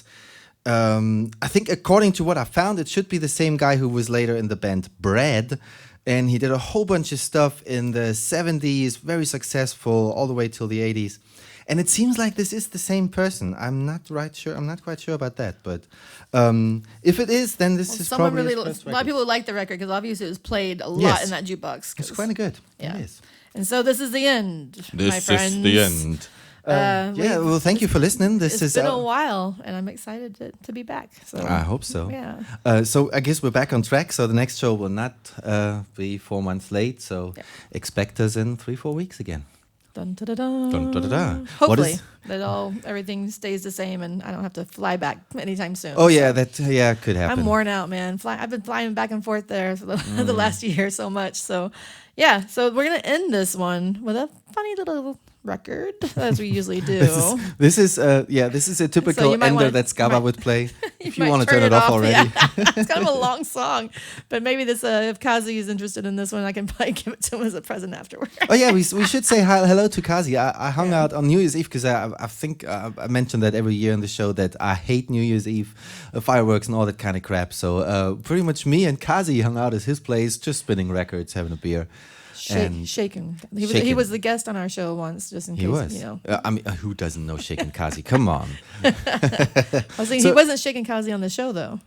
Um, I think according to what I found, it should be the same guy who was later in the band Bread. And he did a whole bunch of stuff in the seventies, very successful, all the way till the eighties. And it seems like this is the same person. I'm not right sure. I'm not quite sure about that. But um, if it is, then this Well, is someone probably really. his first A lot of record. people like the record because obviously it was played a lot Yes. in that jukebox. It's 'cause- kind of good. Yeah. It is. And so this is the end, This my is friends. the end. Uh, yeah. we've- Well, thank you for listening. This It's is. been uh, a while, and I'm excited to, to be back. So I hope so. Yeah. Uh, so I guess we're back on track. So the next show will not uh, be four months late. So expect us in three, four weeks again. Dun, da, da, da. Dun, da, da, da. What Hopefully is- that all everything stays the same, and I don't have to fly back anytime soon. Oh yeah, So that yeah could happen. I'm worn out, man. Fly, I've been flying back and forth there for the, the Mm. last year so much. So, yeah. So we're gonna end this one with a funny little record, as we usually do. This is, this is uh, yeah, this is a typical you might ender wanna- that Skaba might- would play. If you might want to turn it off already. Yeah. It's kind of a long song, but maybe this uh, if Kazi is interested in this one, I can probably give it to him as a present afterward. Oh yeah, we, we should say hi, hello to Kazi. I, I hung out on New Year's Eve because I I think uh, I mentioned that every year in the show that I hate New Year's Eve uh, fireworks and all that kind of crap. So uh, pretty much me and Kazi hung out at his place, just spinning records, having a beer. Shake, and shaking. He was, he shaking. was the guest on our show once, just in He case was. you know. Uh, I mean, uh, who doesn't know Shaking Kazi? Come on. I was thinking So- he wasn't shaking Kazi on the show though.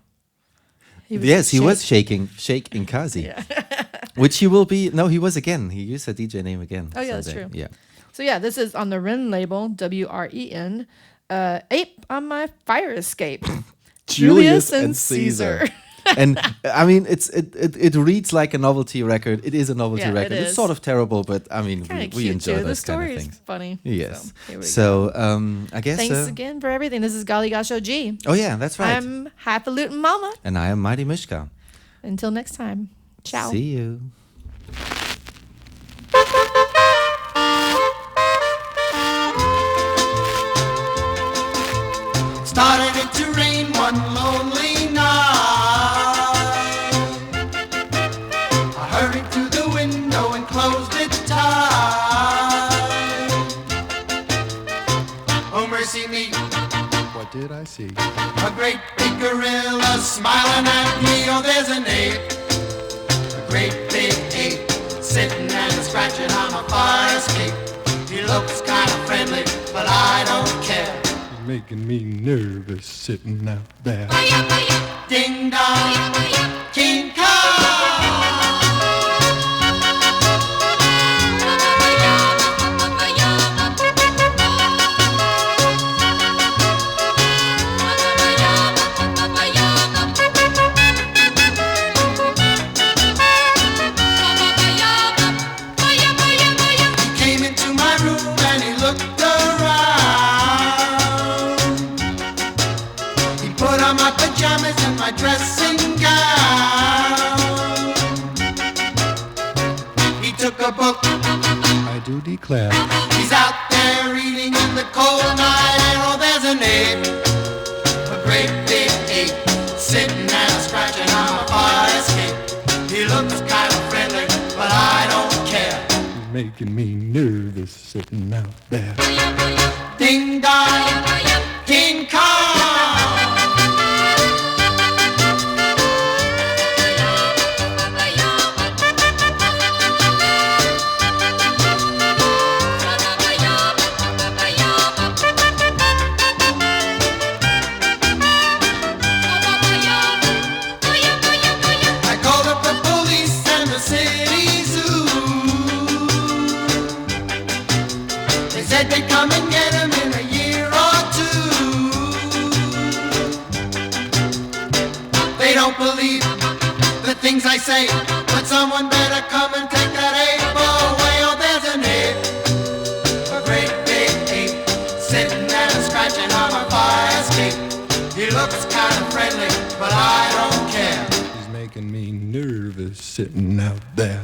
He was yes, he shake- was shaking, shaking Kazi, which he will be. No, he was again. He used a D J name again. Oh yeah, that's someday. true. Yeah. So yeah, this is on the Ren label, W R E N. Uh, Ape on my fire escape. Julius and Caesar. And I mean, it's it, it it reads like a novelty record. It is a novelty Yeah, it record. It's is. sort of terrible, but I mean, Kinda we, we cute, enjoy too. The those kind story of is things. funny. Yes. So, here we So, um, I guess. Thanks uh, again for everything. This is Golly Gasho G. Oh yeah, that's right. I'm Highfalutin Mama. And I am Mighty Mishka. Until next time. Ciao. See you. Started it to rain one lonely night. I hurried to the window and closed it tight. Oh, mercy me, What did I see? a great big gorilla smiling at me. Oh, there's an ape, a great big ape, sitting and scratching on my fire escape. He looks kind of friendly, but I don't care. Making me nervous sitting out there. Ding dong, King Kong. He came into my room and he looked around. He put on my pajamas and my dressing gown. He took a book, I do declare. he's out there reading in the cold night air. Oh, there's an ape, a great big ape, sitting and scratching on my fire escape. He looks kind of friendly, but I don't care. Making me nervous sitting out there. Ding dong, King Kong. I called up the police and the city zoo. They said they'd come and get him in a year or two. They don't believe the things I say, but someone better come and take that ape away. Oh, there's an ape, a great big ape, sitting and scratching on my fire escape. He looks kind of friendly, just sitting out there.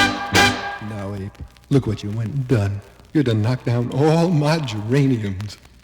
Now, Abe, look what you went and done. You done knocked down all my geraniums.